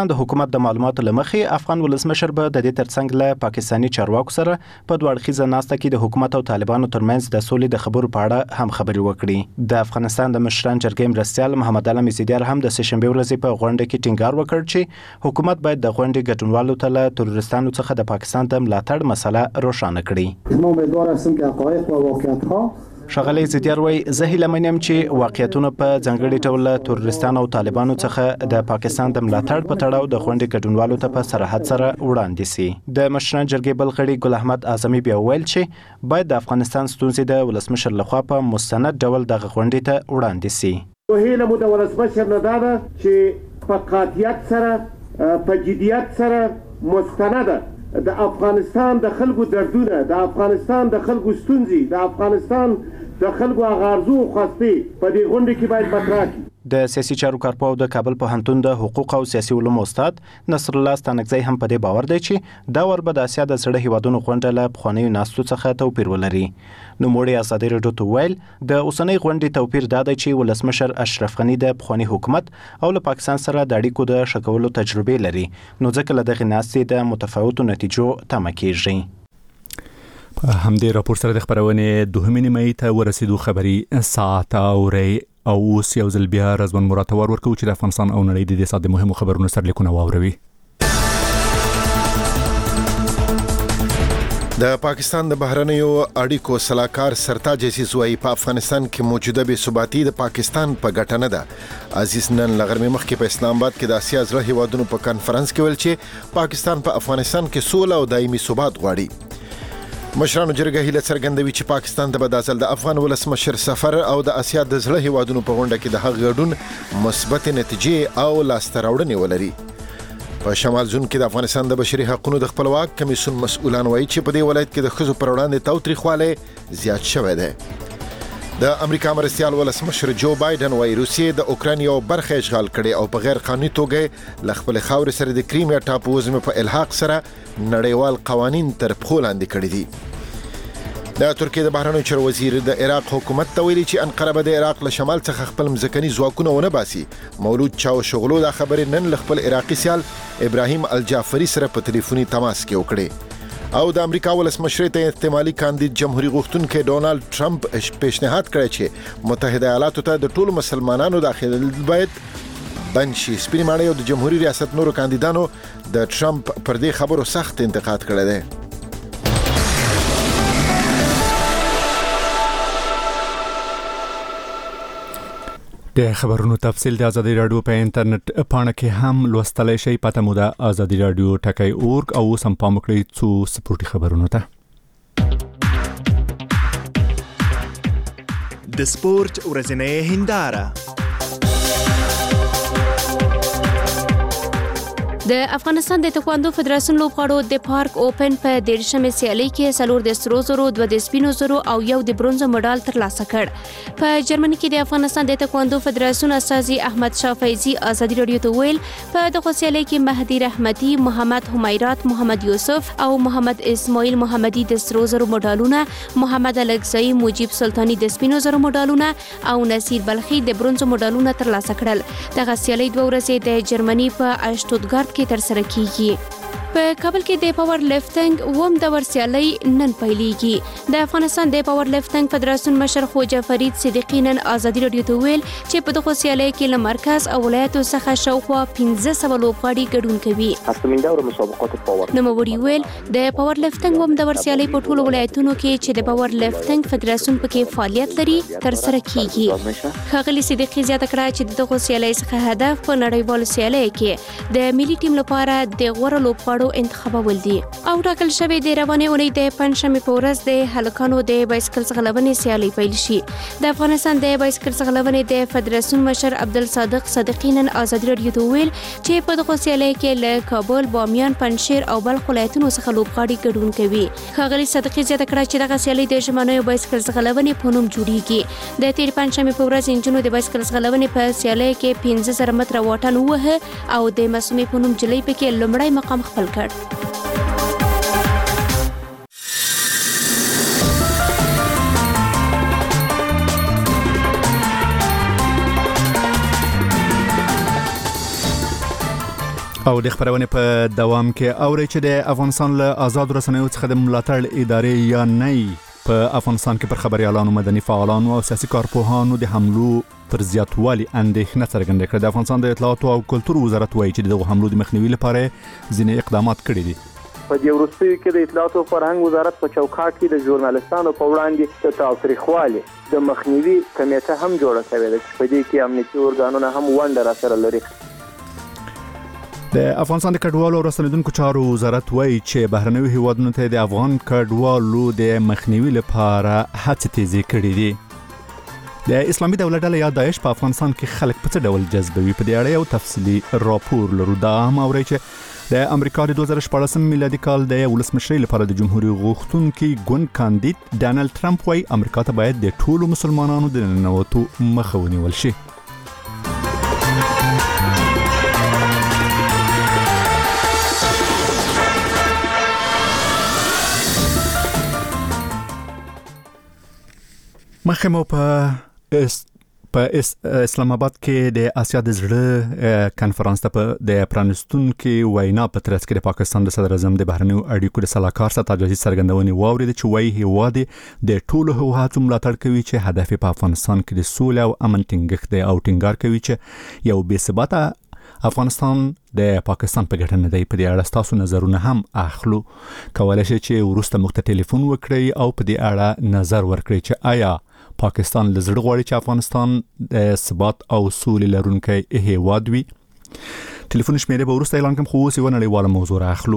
افغانستان د حکومت د معلوماتو لمخې افغان ولسمشر به د دې ترڅنګ له پاکستاني چارواکو سره په دوه اړخیزه ناسته کې د حکومت او طالبانو ترمنځ د سولې د خبرو په اړه هم خبرې وکړي. د افغانستان د مشران جرګې مرستیال محمد علي زیدیار هم د سهشنبه ورځې په غونډه کې ټینګار وکړ چې حکومت باید د غونډې ګډونوالو ته له تروریستانو څخه د پاکستان د ملاتړ مسله روښانه کړي.
ما امیدوار هستم که حقایق و واقعیت‌ها
ښاغلی زیدیار وایي زه هیله من یم چې واقعیتونه په ځانګړي ډول له تروریستانو او طالبانو څخه د پاکستان د ملاتړ په تړاو د غونډې ګډونوالو ته په صراحت سره وړاندې سي. د مشران جرګې بل غړي ګل احمد اعظمي بیا وویل چې باید د افغانستان ستونزې د ولسمشر لخوا په مستند ډول دغه غونډې ته وړاندې سي.
هیله مو د ولسمشر نه دا ده چې په قاطعیت سره په جدیت سره مستنده د افغانستان د خلکو دردونه، د افغانستان د خلکو ستونزې، د افغانستان د خلکو غارزو او خواستې په دې غونډه کې باید مطرح کړي.
د سیاسي چارو کارپوه د کابل پوهنتون د حقوق او سیاسي علومو استاد نصر الله ستانکزی هم په دې باور دی چې دا ور به د اسیا د زړه هیوادونو غونډه له پخوانیو ناستو څخه توپیر ولري. نوموړي ازادي راډیو ته ویل د اوسنۍ غونډې توپیر دا دی چې ولسمشر اشرف غني د پخواني حکومت او له پاکستان سره د اړیکو د ښه کولو تجربې لري، نو ځکه له دغې ناستې د متفاوتو نتیجو تمه کیږي.
په همدې راپور سره د خبرونې دوهمې نیمې ته ورسېدو خبري ساعت اوري او اوس یو ځل بیا رضوان مراد ته ورکو چې د افغانستان او نړۍ د دې ساعت د مهمو خبرونو سرلیکونه واوروي.
د پاکستان د بهرنیو اړیکو سلاکار سرتاج عزیز وايي په افغانستان کې موجوده بې ثباتي د پاکستان په ګټه نه ده. عزیز نن لغرمې مخکې په اسلام آباد کې د اسیا زړه هیوادونو په کانفرنس کې ویل چې پاکستان په افغانستان کې سوله او دایمي ثبات غواړي. مشرانو جرګه هیله څرګندوي چې پاکستان د بدازل د افغان ولسمشر سفر او د اسیا د زړه هیوادونو په غونډه کې د هغه ګډون مثبت نتیجې او لاسته راوړنې ولري. په شمال زون کې د افغانستان د بشري حقوقو د خپلواک کمیسیون مسؤلان وایي چې په دې ولایت کې د ښځو پر وړاندې تاوتریخوالی زیات شوی دی. د امریکا مرستیال ولسمشر جو بایدن وایي روسیې د اوکراین یو برخه اشغال کړي او په غیر قانوني توګه له خپل خاورې سره د کریمیا ټاپووزمې په الحاق سره نړیوال قوانین تر پښو لاندې کړي دي. د ترکیه د بهرنیو چارو وزیر د عراق حکومت ته ویلي چې انقره به د عراق له شمال څخه خپل مځکني ځواکونه ونه باسي. مولود چاوشغلو دا خبرې نن له خپل عراقي سیال ابراهیم الجعفري سره په ټلیفوني تماس کې وکړې. او د امریکا ولسمشر ته احتمالي کاندید جمهوریت غوښتونکي ډونالد ټرمپ پیشنهاد کړی چې متحده ایالاتو ته د ټولو مسلمانانو داخله باید بند شي. سپینې ماڼۍ او د جمهوریت ریاست نورو کاندیدانو د ټرمپ پر دې خبرو سخت انتقاد کړی دی.
د خبرونو تفصیل د ازادي رادیو په انټرنیټ پاڼه کې هم لوستلای شئ. پته مو د ازادي رادیو ټکی اورګ او سم پام وکړئ څو سپورتي خبرونو ته.
د سپورت ورځنۍ هنداره.
د افغانستان د تکواندو فدراسیون لوبغاړو د پارک اوپن په دیرشمه سیالي کې څلور د سرو زرو، دوه د سپینو زرو او یو د برونز مډال ترلاسه کړ. په جرمني کې د افغانستان د تکواندو فدراسیون استازي احمد شاه فیضي ازادي رادیو ته ویل په دغه سیالي کې مهدي رحمتي، محمد حمیرات، محمد یوسف او محمد اسماعیل محمدي د سرو زرو مډالونه، محمد الکزئی، مجيب سلطانی د سپینو زرو مډالونه او نصیر بلخي د برونز مډالونه ترلاسه کړل. دغه سیالي دوه ورځې د جرمني په اشتوتګارت کې تر سره کیږي. په کابل کې د پاور لفټینګ ووم دور سیالي نن پیلېږي. د افغانستان د پاور لفټینګ فدراسیون مشر خوجا فرید صدیقی نن ازادي رادیو ته ویل چې په دغه سیالي کې له مرکز او ولایتو څخه شاوخوا پنځه سوه لوبغاړي ګډون کوي.
اصلین دور مسابقات پاور
نوموړي ویل د پاور لفټینګ ووم دور سیالي په ټولو ولایتونو کې چې د پاور لفټینګ فدراسیون پکې فعالیت لري تر سره کیږي. ښاغلي صدیقی زیاته کړه چې دغه سیالي څخه هدف په نړیوال سیالي کې د ملي ټیم لپاره د غوړه لوبغاړو انتخابول دي. او ټاکل شوی د روانې اونۍ د پنځشنبې په ورځ د هلکانو د بایسکل ځغلونې سیالي پیل شي. د افغانستان د بایسکل ځغلونې د فدراسیون مشر عبدالصادق صدیقی نن ازادي رادیو ته ویل چې په دغه سیالي کې له کابل، بامیان، پنجشیر او بلخ ولایتونو څخه لوبغاړي ګډون کوي. ښاغلي صدیقی زیاته کړه چې دغه سیالي د ژمنیو بایسکل ځغلونې په نوم جوړیږي. د تیر پنځشنبې په ورځ انجونو د بایسکل ځغلونې په سیالي کې پنځه زره متره واټن ووهه او د معصومې په نوم جلۍ پکې لومړی مقام خپل کړ.
او د خبرونه په دوام کې اوري چې د افغانستان له آزاد رسنیو څخه د ملاتړ ادارې یا نه په افغانستان کې پر خبريالانو، مدني فعالانو او سیاسي کارپوهانو د حملو پر زیاتوالي اندېښنه څرګنده کړې. د افغانستان د اطلاعات او کلتور وزارت وایي چې دغه حملو د مخنیوي لپاره ځینې اقدامات کړي دي.
په دې وروستیو کې د اطلاعات او فرهنګ وزارت په چوکاټ کې د ژورنالستانو په وړاندې د تاوتریخوالي د مخنیوي کمیټه هم جوړه شوې ده چې په دې کې امنیتي ارګانونه هم ونډه راسره لري.
د افغانستان د کډوالو او راستنیدونکو چارو وزارت وایي چې بهرنیو هیوادونو ته د افغان کډوالو د مخنیوي لپاره هڅې تیزې کړې دي. د اسلامي دولت ډله یا داعش په افغانستان کې خلک په څه ډول جذبوي، په دې اړه یو تفصیلي راپور لرو. دا هم اوري چې د امریکا د دوه زره شپاړسم میلادي کال د ولسمشرۍ لپاره د جمهوریت غوښتونکي ګوند کاندید ډانلډ ټرمپ وایي امریکا ته باید د ټولو مسلمانانو د ننوتو مخه ونیول شي. مخه مو په په اسلام آباد کې د آسیا د زړه کانفرنس ته د پرانستونکو وینا په ترڅ کې د پاکستان د صدر اعظم د بهرنیو اړیکو د سلاکار سره تاجدي څرګندونې واورید چې وایي هیواد د ټولو هوهاتو ملاتړ کوي چې هدف په افغانستان کې د سولې او امن ټینګښت دی او ټینګار کوي چې یو بې ثباته افغانستان د پاکستان په ګټه نه دی. په دې اړه تاسو نظرونه هم اخلو. کولای شئ چې ورسته موږ ته ټلیفون وکړئ او په دې اړه نظر ورکړئ چې آیا پاکستان لزړ غواړي چې افغانستان د ثبات او سولې لرونکی هیواد وي. ټلیفون شمیره به ورسته اعلان کوم، خو اوس یو نړیواله موضوع راخلو.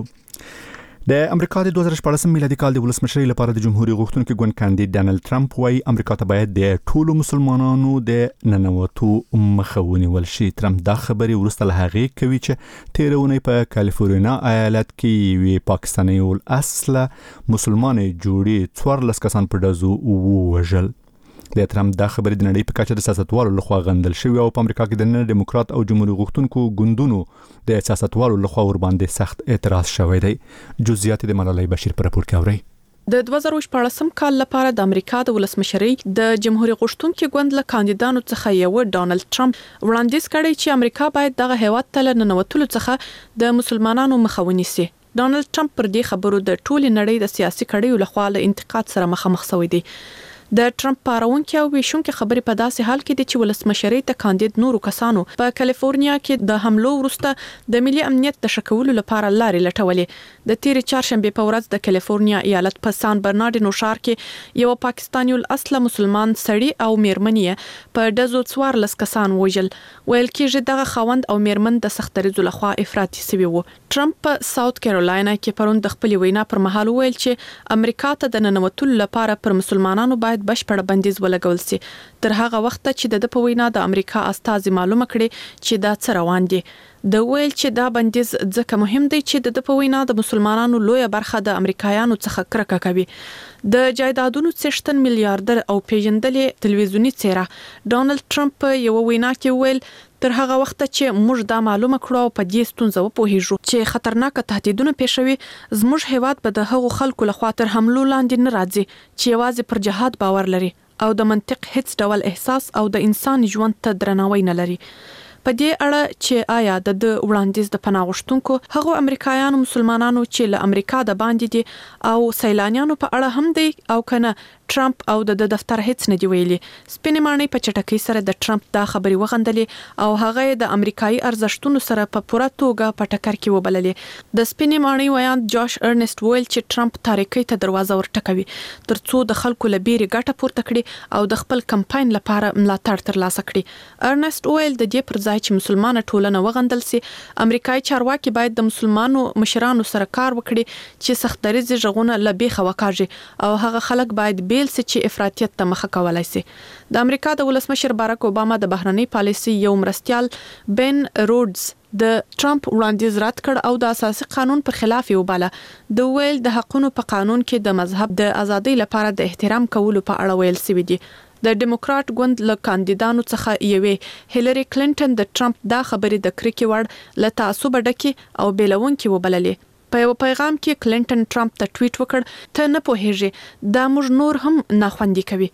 د امریکا د دوه زره شپاړسم میلادي کال د ولسمشرۍ لپاره د جمهوریت غوښتونکي ګوند کاندید ډانلډ ټرمپ وایي امریکا ته باید د ټولو مسلمانانو د ننوتو مخه ونیول شي. ټرمپ دا خبرې ورسته له هغې کوي چې تېره اونۍ په کالیفورنیا ایالت کې یوې پاکستاني اصله مسلمانې جوړې څوارلس کسان په ډزو ووژل. د ټرمپ دا خبرې د نړۍ په کچه د سیاستوالو لخوا غندل شوې او په امریکا کې د نه دیموکرات او جمهوریت غوښتونکو ګوندونو د سیاستوالو لخوا ور باندې سخت اعتراض شوی دی. جزئیات د ملالۍ بشیر پر راپور کې اورئ.
د دوه زره شپاړسم کال لپاره د امریکا د ولسمشرۍ د جمهوریت غوښتونکو ګوند له کاندیدانو څخه یو ډانلډ ټرمپ وړاندیز کړی چې امریکا باید دغه هیواد ته له ننوتلو څخه د مسلمانانو مخه ونیسي. ډانلډ ټرمپ پر دې خبرو د ټولې نړۍ د سیاسي کړیو لخوا له انتقاد سره مخامخ شوی دی. د ټرمپ پاروونکي او ویشونکي خبرې په داسې حال کې دي چې ولسمشرۍ ته کاندید نورو کسانو په کالیفورنیا کې د حملو وروسته د ملي امنیت د شکولو لپاره لارې لټولې. د تیرې چهارشنبه په ورځ د کالیفورنیا ایالت په سان برناردینو ښار کې یو پاکستاني اصله مسلمان سړی او میرمنې په ډزو څوارلس کسان وژل. ویل کېږي دغه خاوند او میرمن د سختریزو لخوا افراطي شوي وو. ټرمپ په ساوث کیرولینا کې پرون د خپل وینا پر مهال ویل چې امریکا ته د ننوتلو لپاره پر مسلمانانو باید بشپړ بندیز ولګول شي تر هغه وخت چې د په وینا د امریکا استازي معلومه کړي چې دا څه روان دي. د ویل چې دا بندیز ځکه مهم دی چې د په وینا د مسلمانانو لویه برخه د امریکایانو څخه کرکه کوي. د جایدادونو څښتن میلیارډر او پیژندلې تلویزیونی څیره ډانلډ ټرمپ په یو وینا کې ویل تر هغه وخت چې موږ دا معلومه کړو او په دې ستونزه وپوهیږو چې خطرناک تهدیدونه پیښوي زموږ هیواد به د هغو خلکو لخوا تر حملو لاندې نه راځي چې یوازې پر جهاد باور لري او د منطق هیڅ ډول احساس او د انسان ژوند ته درناوی نه لري. په دې اړه چې آیا د وړاندیز د پناه غوښتونکو هغو امریکایانو مسلمانانو چې له امریکا د باندې دي او سیلانیانو په اړه هم دی او کنه ټرمپ او د دفتر هیڅ نه دی ویلي. سپینې ماڼۍ په چټکۍ سره د ټرمپ دا خبرې وغندلې او هغه د امریکایي ارزښتونو سره په پوره توګه په ټکر کې وبللې. د سپینې ماڼۍ ویاند جاش ارنست ویل چې ټرمپ تاریخي ته دروازه ورټکوي ترڅو د خلکو لبیري ګټه پورته کړي او د خپل کمپاین لپاره ملاتړ ترلاسه کړي. ارنست ویل د دې پر ځای چې مسلمانه ټولنه وغندل سي امریکایي چارواکي باید د مسلمانانو مشرانو سره کار وکړي چې سختدریزي ژغونه لبیخه وکاږي او هغه خلک باید بیل سي چې افراطیت ته مخه کولای سي. د امریکا د ولسمشر باراک اوباما د بهرنۍ پالیسي یو مرستيال بن رودز د ټرمپ وړاندیز رد کړ او د اساسي قانون پر خلاف یې وباله. د ویل د حقونو په قانون کې د مذهب د ازادۍ لپاره د احترام کولو په اړه ویل سوي دي. د ډیموکرات ګوند له کاندیدانو څخه یوې هیلری کلینټن د ټرمپ دا خبرې د کرکې وړ له تعصب ډکې او بیلونکې وبللې. په یو پیغام کې کلینټن ټرمپ ته ټویټ وکړ ته نه پوهیږي دا موږ نور هم ناخوندي کوي.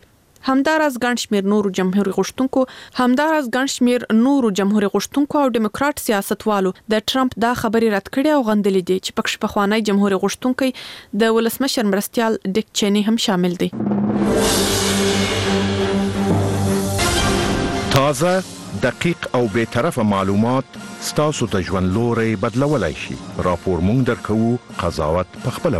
همداراز ګڼ شمېر نورو جمهوریت غوښتونکو همداراز ګڼ شمېر نورو جمهوریت غوښتونکو او ډیموکرات سیاستوالو د ټرمپ دا خبرې رد کړې او غندلې دي چې پکښ پخوانی جمهوریت غوښتونکي د ولسمشر مرستيال ډیک چینی هم شامل دي.
تازه، دقیق او به طرفه معلومات ستاسو د ژوند لوري بدلولای شي. راپور مونږ درکو، قضاوت پخپله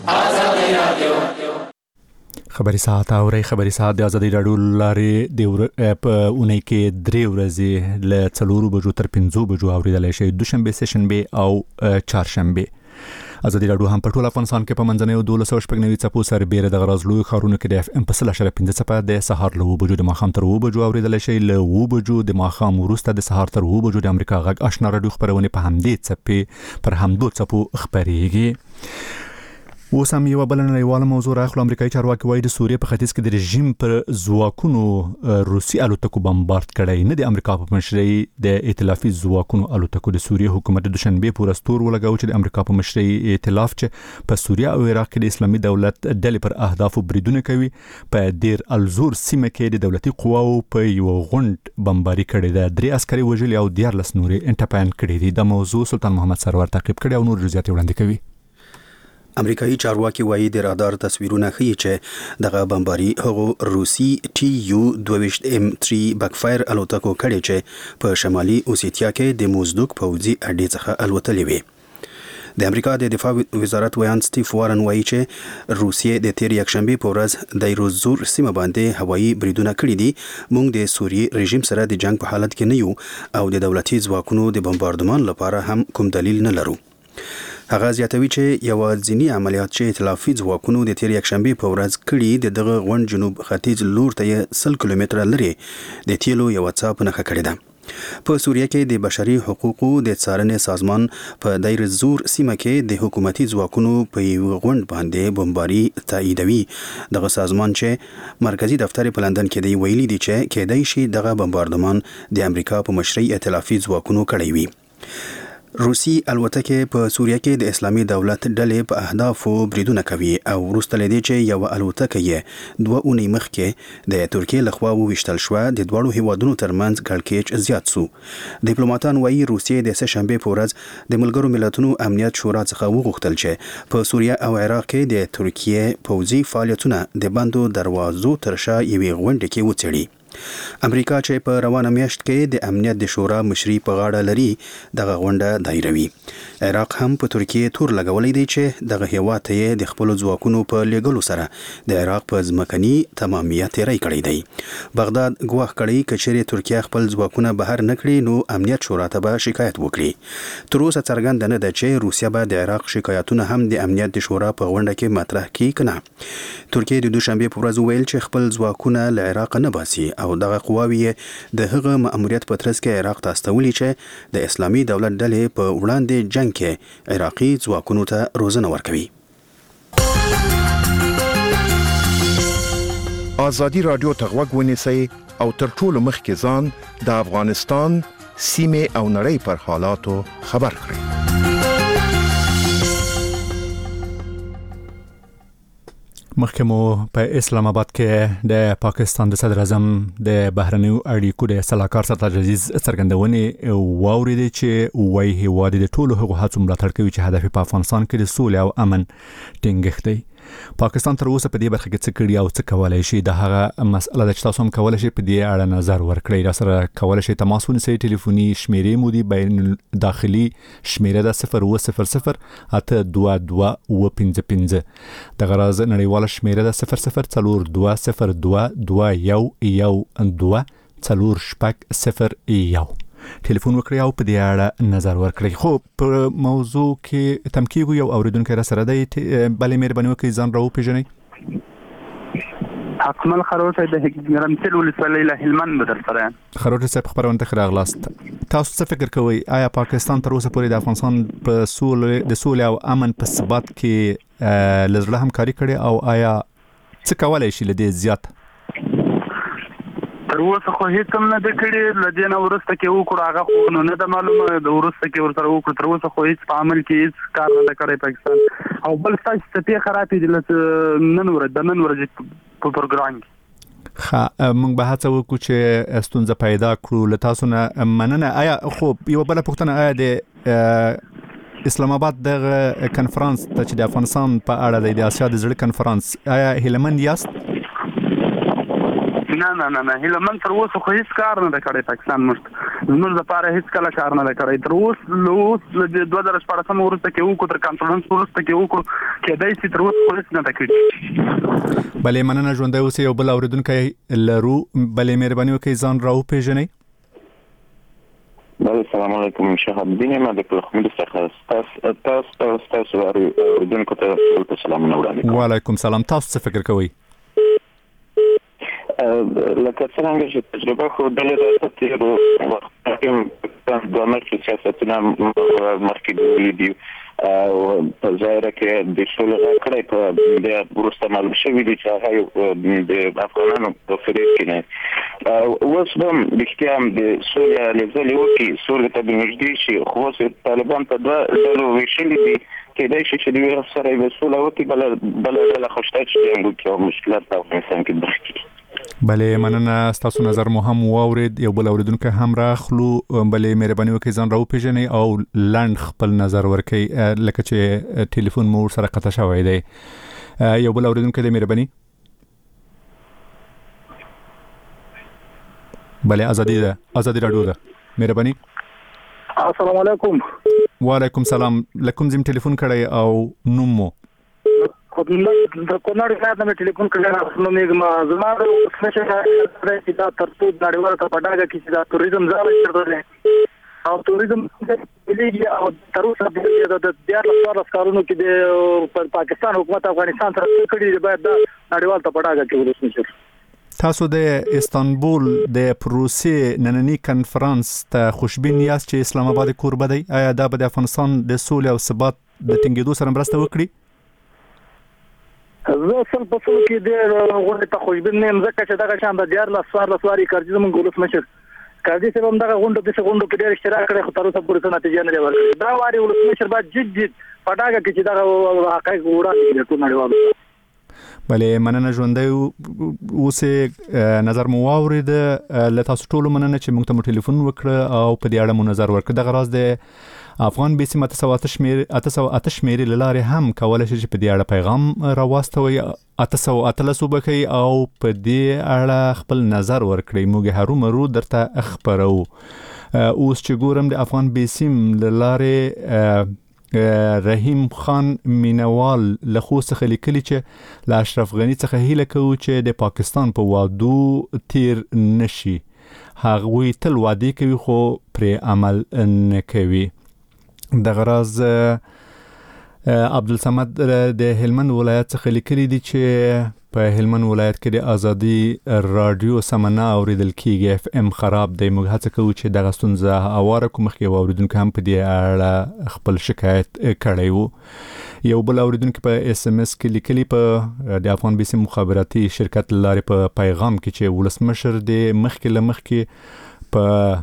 وکړئ.
خبري ساعت اوري خبري ساعت د ازادي رادیو لارې د په اونۍ کې درې ورځې له څلورو بجو تر پنځو بجو اوریدلای شي، دوشنبه، سهشنبه او چهارشنبه. ازادي رادیو هم په ټول افغانستان کې په منځنۍ دولس او شپږ نوي څپو سره بیره د غرض لوی خارونو کې د اف ام په سل اشاره پنځه څپه د سهار له وو بجو د ماښام تر وو بجو اوریدلای شي، له وو بجو د ماښام وروسته د سهار تر وو بجو د امریکا غږ آشنا رادیو خبرونه په همدې څپې پر همدو څپو خبريږي. اوس هم یو بل نړیواله موضوع راخلو. امریکایي چارواکي وایي د سوریې په ختیځ کې د رژیم پر ځواکونو روسي الوتکو بمبارد کړی نه. د امریکا په مشرۍ د ائتلافي ځواکونو الوتکو د سوریې حکومت د دوشنبه په ورځ تور ولګاو چې د امریکا په مشرۍ ائتلاف چې په سوریه او عراق کې د اسلامي دولت ډلې پر اهدافو بریدونه کوي په دیر الزور سیمه کې د دولتي قواو په یو غونډ بمباري کړې ده. درې عسکري وژلي او دیارلس نورې انټپاین کړي دي. د موضوع سلطان محمد سرور تعقیب کړي او نور جزئیات وړاندې کوي.
امریکایي چارواکي وایي د رادار تصویرونه ښیي چې دغه بمباري هغه روسي ټي یو دوه ام سه بکفایر الوتکو کړي چې په شمالي اوسیتیا کې د موزدوک پوځي اډې څخه الوتلې وي. د امریکا د دفاع وزارت ویان سټیف وارن وایي چې روسیې د تیر یکشنبه په ورځ د ایروزور سیمه باندې هوایي بریدونه کړي دي. موږ د سوریې رژیم سره د جنگ په حالت کې نه یو او د دولتي ځواکونو د بمباردمان لپاره هم کوم دلیل نه لرو. هغه زیاتوي چې یو ځینی عملیات چې ائتلافي ځواکونو د تیر یکشنبه په ورځ کړي د دغه غونډ جنوب ختیځ لور ته سل کیلومتره لري د تیلو یو څاپ نه کړی ده. په سوریه کې د بشري حقوقو د څارنې سازمان په دیر زور سیمه کې د حکومتي ځواکونو په یو غونډ باندې بمباري تاییدوي. دغه سازمان چې مرکزی دفتر په لندن کې دی ویلي دی چې کېدای شي دغه بمباردمان د امریکا په مشرۍ ائتلافي ځواکونو کړی وي. روسي الوتکې په سوریه کې د اسلامي دولت ډلې په اهدافو بریدونه کوي او وروسته لدې چې یو الوتکه یې دوه اونۍ مخکې د ترکیې لخوا وویشتل شو، د دواړو هیوادونو ترمنځ کړکېچ زیات شو. ډیپلوماټان وایي روسیې د سهشنبه په ورځ د ملګرو ملتونو امنیت شورا څخه وغوښتل چې په سوریه او عراق کې د ترکیې پوځي فعالیتونه د بندو دروازو تر شا یوې غونډې کې وڅېړي. امریکا چې په روانه میاشت کې د امنیت د شورا مشري په غاړه لري دغه غونډه دایروي. عراق هم په ترکیې تور لګولې دی چې دغه هیواد ته د خپل ځواکونو په لګولو سره د عراق په ځمکني تمامیت تیری کړی دی. بغداد ګواښ کړی چې چیرې ترکیه خپل ځواکونه بهر نه کړي نو امنیت شورا ته به شکایت وکړي. تر اوسه څرګنده نه ده چې روسیه به د عراق شکایتونه هم د امنیت د شورا په غونډه کې مطرح کړي کنه. ترکیه د دوشنبه په ورځ ویل چې خپل ځواکونه له عراق نه باسي او دغه قواوی د هغه مأموریت په ترڅ کې عراق ته استولي چې د اسلامي دولت ډلې په وړاندې جنگ کې عراقي ځواکونو ته روزنه ورکوي.
ازادي رادیو ته غوږ ونیسئ او تر ټولو مخکې ځان د افغانستان سیمه او نړۍ پر حالاتو خبر کړئ.
مخکمو په اسلام آباد کې د پاکستان د صدر اعظم د بهرنیو اړیکو د سلاکار سردار عزیز څرګندونې واوریدي چې وایي هیواد د ټولو هغو هڅو ملاتړ کوي چې هدف په افغانستان کې د سولې او امن ټینګښت دی. پاکستان تر اوسه په دې برخه کې څه کړي او څه کولای شي د هغه مسله د تاسو هم کولای شي په دې اړه نظر ورکړئ. را سره کولای شي تماس ونیسئ. ټلیفوني شمیرې مو دي بین داخلي شمیره ده صفر اوه صفر صفر اته دوه دوه اوه پنځه پنځه. د غرض نړیواله شمیره ده صفر صفر څلور دوه صفر دوه دوه یو یو دوه څلور شپږ صفر یو. ټلیفون وکړئ او په دې اړه نظر ورکړئ. خو په موضوع کې تم کېږو یو اوریدونکو را سره دی. بلې مهرباني وکړئ ځان راو پیژنئ.
اکمل خروټ د ګرمسل ولسوالۍ له هلمند در سره.
خروټ صاحب خبرونه ته راغلاست. تاسو څه فکر کوئ آیا پاکستان تر اوسه پورې د افغانستان په سولې د سولې او امن په ثبات کې لزړه همکاري کړې او آیا څه کولای شي لدې زیات؟
تر اوسه خو هیڅ هم نه ده کړې. له دې نه وروسته کې وکړو هغه خو نو نه ده معلومه. د وروسته کې ورسره وکړو. تر اوسه خو هیڅ په عمل کې هیڅ کار نه ده کړی پاکستان. او بل ستاسو څه خرابې دي نن ورځ د نن ورځ په پروګرام کې
موږ به هڅه وکړو چې ستونزه پیدا کړو. له تاسو نه مننه. آیا خو یو بل پوښتنه، آیا د اسلام آباد د کنفرانس ته چې د افغانستان په اړه د اسیا د زړه کنفرانس، آیا هیلمن یاست؟
نه نه نه نه هیلمن تر اوسه خو هیڅ کار نه کړی پاکستان مشت زموږ لپاره هیڅ کله کار نه کړی تر اوسه. له دوه زره شپاړسم وروسته کې وکړو، تر کنفرانس وروسته کې وکړو، کېدای شي تر اوسه هیڅ نه کړی.
بلې مننه. ژوندی اوسئ. یو بل اورېدونکی لرو. بلې مهرباني وکړئ ځان راوپېژنئ.
بله السلام علیکم. شهاب الدین یم د پلخمري څخه. تاسو تاسو اورېدونکو ته سلامونه وړاندې کوم.
وعلیکم سلام. تاسو څه فکر کوئ؟
لکه څنګه چې تجربه خو دلته د تیرو وختونو کې د امریکا سیاستونه مخکې ډېرې دي او په ظاهره کې د ټولو غړي په د وروسته معلوم شوی دي چې هغه د افغانانو په فریب کې نه اوس هم د اختیام د سوریا لزلي وکي سوریا ته بنږدې شي، خو اوس طالبان په دوه ډلو ویشلي دي. کېدای شي چې د یو سره یې وسوله وکي، بل بل ډله خوشته چې موږ کې مشکلات په افغانستان کې بخښي.
بلې مننه. ستاسو نظر مو هم واورید. یو بل اوریدونکی هم راخلو. بلې مهرباني وکړئ ځان راوپېژنئ او لنډ خپل نظر ورکړئ، لکه چې ټلیفون مو ورسره قطع شوی دی. یو بل اوریدونکی دی، مهرباني. بلې ازادي ده، ازادي راډیو ده، مهرباني.
السلام علیکم.
وعلیکم سلام. لکم زم ټلیفون کړی او نوم مو؟
د کونړ ولایت نه ټلیفون کړی، نو موږ زما د سمشه چې دا ترڅو نړیوال ته پډاګه کې چې دا توریزم ځای چرته او توریزم دلیږي او تر اوسه د دیار لپاره کارونو کې د پاکستان حکومت افغانستان سره کړي باید دا نړیوال ته پډاګه کې ولسمشر.
تاسو د استانبول د پروسې نننی کنفرانس ته خوشبین یاست چې اسلام آباد کوربه دی؟ آیا دا به د افغانستان د سولې او ثبات د ټینګېدو سره مرسته وکړي؟
زه اصل په څو کې د غونډې ته خوشبین نه یم، ځکه چې دغه شان د دیار لاس سوار لسواري کارځي زموږ ولسمشر کارځي صاحب هم دغه غونډه د غونډو کې ډېر اشتراک کړی، خو تر اوسه پورې څه نتیجه نه دی ورکړې. دا واري ولسمشر باید جد جد پټاګه کې چې دغه حقایق وړاندې کړي ټول نړیوالو.
بلې مننه. ژوندی اوسې. نظر مو واورید. له تاسو ټولو مننه چې موږ ته مو ټلیفون وکړه او په دې اړه مو نظر ورکړ. دغه راز د افغان بي سي اته سوه اته شمېرې له لارې هم کولی شي چې په دې اړه پیغام راواستوي، اته سوه اتلس وبکئ او په دې اړه خپل نظر ورکړئ. موږ هرومرو درته خپرو. اوس چې ګورم د افغان بي سي له لارې رحیم خان مینوال له خو څخه لیکلي چې له اشرف غنی څخه هیله کوو چې د پاکستان په وعدو تیر نشي. هغوی تل وعده کوي خو پرې عمل نه کوي. دغه راز عبدالصمد د هلمند ولایت څخه لیکلي دي چې په هلمند ولایت کې د ازادي رادیو سمنا اوریدل کیږي، اف ام خراب دی. موږ هڅه کوو چې دغه ستونزه هواره کړو. مخکې اوریدونکو هم په دې اړه خپل شکایت کړی وو. یو بل اوریدونکو په اس ام اس کې لیکلي په د افغان بي سي مخابراتي شرکت لارې په پیغام کې چې ولسمشر د مخکې له مخکې په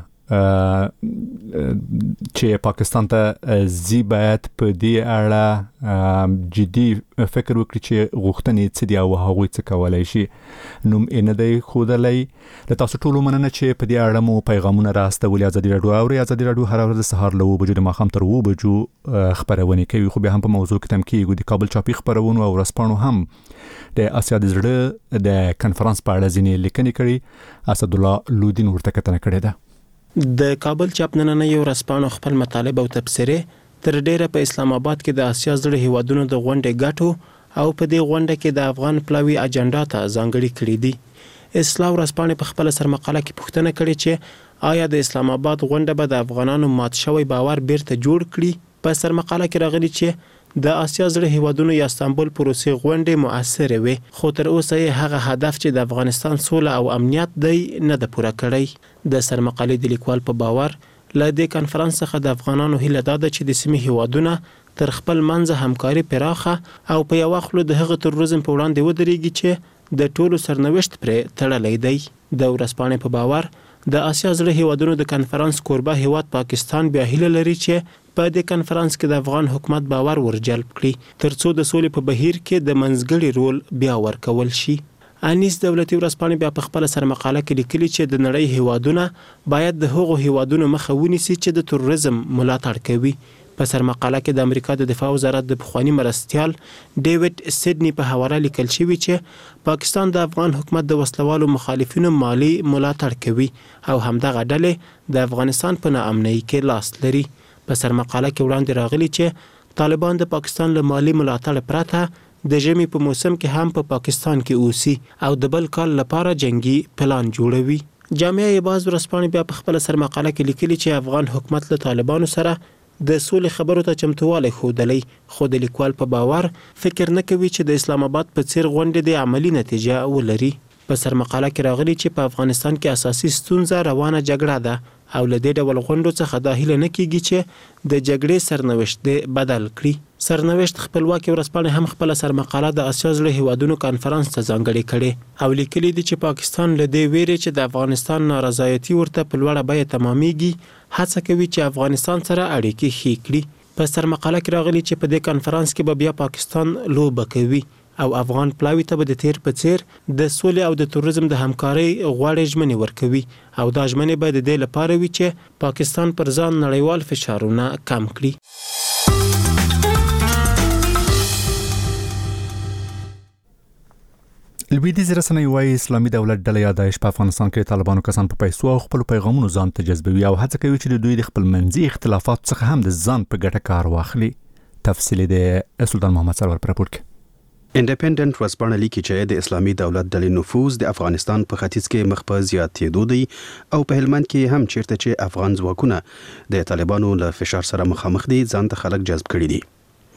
چې پاکستان ته زی باید په دې اړه جدي فکر وکړي چې غوښتنې څه دي او هغوی څه کولی شي. نوم یې نه دی ښودلی. له تاسو ټولو مننه چې په دې اړه مو پیغامونه راستولي. ازادي راډیو اورئ. ازادي راډیو هره ورځ د سهار له اوه بجو د ماښام تر اوه بجو خپرونې کوي، خو بیا هم په موضوع کې تم کېږو. د کابل چاپي خپرونو او ورځپاڼو هم د اسیا د زړه د کنفرانس په اړه ځینې لیکنې کړي. اسدالله لودین ورته کتنه کړې ده.
د کابل چاپ نننۍ ورځپاڼو خپل مطالب او تبصرې تر ډیره په اسلام آباد کې د اسیا زړه هیوادونو د غونډې ګټو او په دې غونډه کې د افغان پلاوی اجنډا ته ځانګړي کړي دي. اصلاح ورځپاڼې په خپل سرمقاله کې پوښتنه کړې چې آیا د اسلام آباد غونډه به د افغانانو مات شوی باور بیرته جوړ کړي. په سرمقاله کې راغلي چې د اسیا زړه هیوادونو یا استانبول پروسې غونډې مؤثرې وي، خو تر اوسه یې هغه هدف چې د افغانستان سوله او امنیت دی نه ده پوره کړی. د سرمقالې د لیکوال په باور له دې کنفرانس څخه د افغانانو هیله دا ده چې د سیمې هیوادونه تر خپل منځه همکاري پراخه او په یو خلو د هغه تروریزم په وړاندې ودرېږي چې د ټولو سرنوشت پرې تړلی دی. د ورځپاڼې په باور د اسیا زړه هیوادونو د کنفرانس کوربه هیواد پاکستان بیا هیله لري چې په دې کنفرانس کې د افغان حکومت باور ورجلب کړي ترڅو د سولې په بهیر کې د منځګړي رول بیا ورکول شي. انیس دولتي ورځپاڼې بیا په خپل سر مقاله کې لیکلي چې د نړۍ هیوادونه باید د هغو هیوادونو مخه ونیسي چې د تروریزم ملاتړ کوي. په سر مقاله کې د امریکا د دفاع وزارت د پخوانی مرستیال ډیوډ سیدنی په حواله لیکل شوی چې پاکستان د افغان حکومت د وسلوالو مخالفینو مالی ملاتړ کوي او همدغه ډلې د افغانستان په ناامنۍ کې لاس لري. په سر مقاله کې وړاندې راغلي چې طالبان د پاکستان له مالی ملاتړ پرته د ژمي په موسم کې هم په پاکستان کې اوسي او د بل کال لپاره جنگي پلان جوړوي. جامعه باز ورځپاڼې بیا په خپل سر مقاله کې لیکلي چې افغان حکومت له طالبانو سره د سولې خبرو ته چمتووالی ښودلی، خو د لیکوال په باور فکر نه کوي چې د اسلام آباد په څیر غونډې د عملی نتیجه ولري. په سر مقاله کې راغلي چې په افغانستان کې اساسي ستونزه روانه جګړه ده او له دې ډول غونډو څخه دا هیله نه کیږي چې د جګړې سرنوشت دې بدل کړي. سرنوشت خپلواکي ورځپاڼې هم خپل سر مقاله د اسیا زړه هیوادونو کانفرنس ته ځانګړې کړې او لیکلي دي چې پاکستان له دې ویرې چې د افغانستان نارضایتي ورته په لوړه بیه تمامیږي هڅه کوي چې افغانستان سره اړیکې ښې کړي. په سر مقاله کې راغلي چې په دې کانفرنس کې به بیا پاکستان لوبه کوي او افغان پلاوی ته به د تیر په څیر د سولې او د تروریزم د همکارۍ غوړې ژمنې ورکوي او دا ژمنې به د دې لپاره وي چې پاکستان پر ځان نړیوال فشارونه کم کړي.
لویدیځ رسنۍ وايي اسلامي دولت ډله یا داعش په افغانستان کې طالبانو کسان په پیسو او خپل پیغامونو ځان ته جذبوي او هڅه کوي چې دوی د خپل منځي اختلافات څخه هم د ځان په ګټه کار واخلي. تفصیل د سلطان محمد سرور پر راپور کې.
انډیپندنت ورځپاڼه لیکي چې د اسلامي دولت ډلې نفوذ د افغانستان په ختیځ کې مخ په زیاتېدو دی او په هلمند کې هم چیرته چې افغان ځواکونه د طالبانو له فشار سره مخامخ دي ځان ته خلک جذب کړي دي.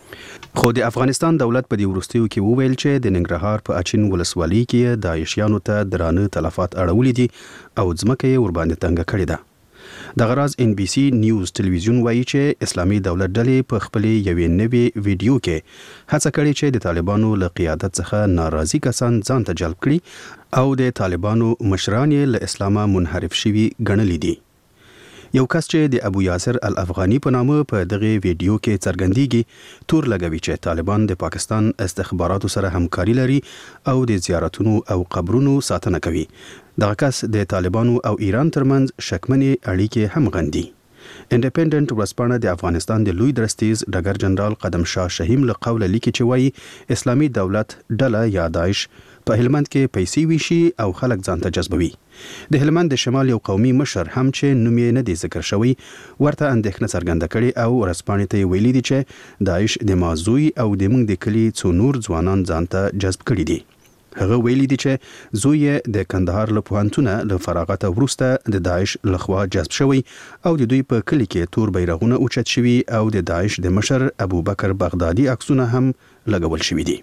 خو د افغانستان دولت په دې وروستیو کې وویل چې د ننګرهار په اچین ولسوالۍ کې داعشیانو ته درانه تلفات اړولې دي او ځمکه یې ورباندې تنګه کړې ده. د غراز ان بي سي نیوز ټلویزیون وایي چې اسلامي دولت ډلې په خپل یوې نوې ویډیو کې هڅه کړې چې د طالبانو له قیادت څخه ناراضي کسان ځان ته جلب کړي او د طالبانو مشران یې له اسلامه منحرف شوي ګڼلي دي. یو کس چې د ابو یاسر الافغاني په نامه په دغه ویډیو کې څرګندېږي تور لګوي چې طالبان د پاکستان استخباراتو سره همکاري لري او د زیارتونو او قبرونو ساتنه کوي. دغه کس د طالبانو او ایران ترمنځ شکمنې اړیکې هم غندي. انډیپندنت ورځپاڼه د افغانستان د لوی درستیز ډګر جنرال قدم شاه شهیم له قوله لیکي چې وایي اسلامي دولت ډله یا داعش په هلمند کې پیسې ویشي او خلک ځان ته جذبوي. د هلمند د شمال یو قومي مشر هم چې نوم یې نه دی ذکر شوی ورته اندېښنه څرګنده کړې او ورځپاڼې ته ویلي دي چې داعش د مازوی او د موږ د کلي څو نور ځوانان ځان ته جذب کړي دي. هغه ویلي دي چې زوی د کندهار له پوهنتونه له فراغته وروسته د داعش لخوا جذب شوی او د دوی په کلی کې تور بیرغونه اوچت شوي او د داعش د مشر ابو بکر بغدادي عکسونه هم لګول شوي دي.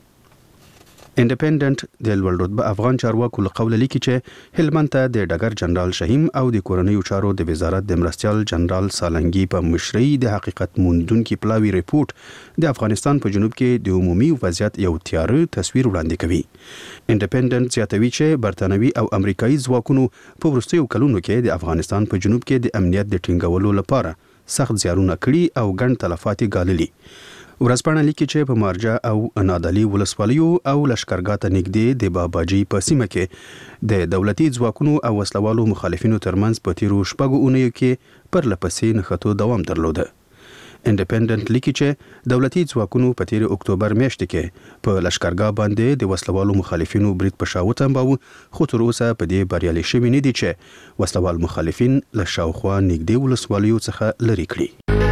انډیپندنت د لوړ رتبه افغان چارواکو له قوله لیکي چې هلمند ته د ډګر جنرال شهیم او د کورنیو چارو د وزارت د مرستیال جنرال سالنګي په مشرۍ د حقیقت موندونکي پلاوی ریپورت د افغانستان په جنوب کې د عمومي وضعیت یو تیاره تصویر وړاندې کوي. انډیپندنت زیاتوي چې برتانوي او امریکایي ځواکونو په وروستیو کلونو کې د افغانستان په جنوب کې د امنیت د ټینګولو لپاره سخت زیارونه کړي او ګڼ تلفات ګاللي. ورځپاڼه لیکي چې په مارجه او نادعلي ولسوالیو او لشکرګاه ته نږدې د باباجي په سیمه کې د دولتي ځواکونو او وسلوالو مخالفینو ترمنځ په تیرو شپږو اونیو کې پرلپسې نښتو دوام درلوده. انډیپندنت لیکي چې دولتي ځواکونو په تیر اکتوبر میاشت کې په لشکرګاه باندې د وسلوالو مخالفینو برید په شا وتنباوه خو تر اوسه په دې بریالي شوي نه دي چې وسلوال مخالفین له شاوخوا نږدې ولسوالیو څخه لرې کړي.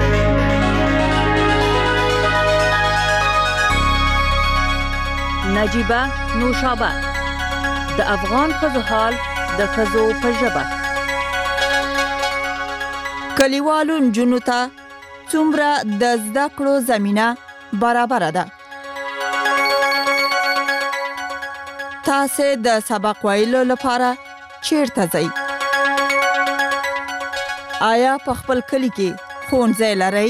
نجیبه نوشابه د افغان ښځو حال د ښځو په ژبه. کلیوالو نجونو ته څومره د زده کړو زمینه برابره ده. تاسې د سبق ویلو لپاره چیرته ځئ؟ آیا په خپل کلي کې ښوونځی لرئ؟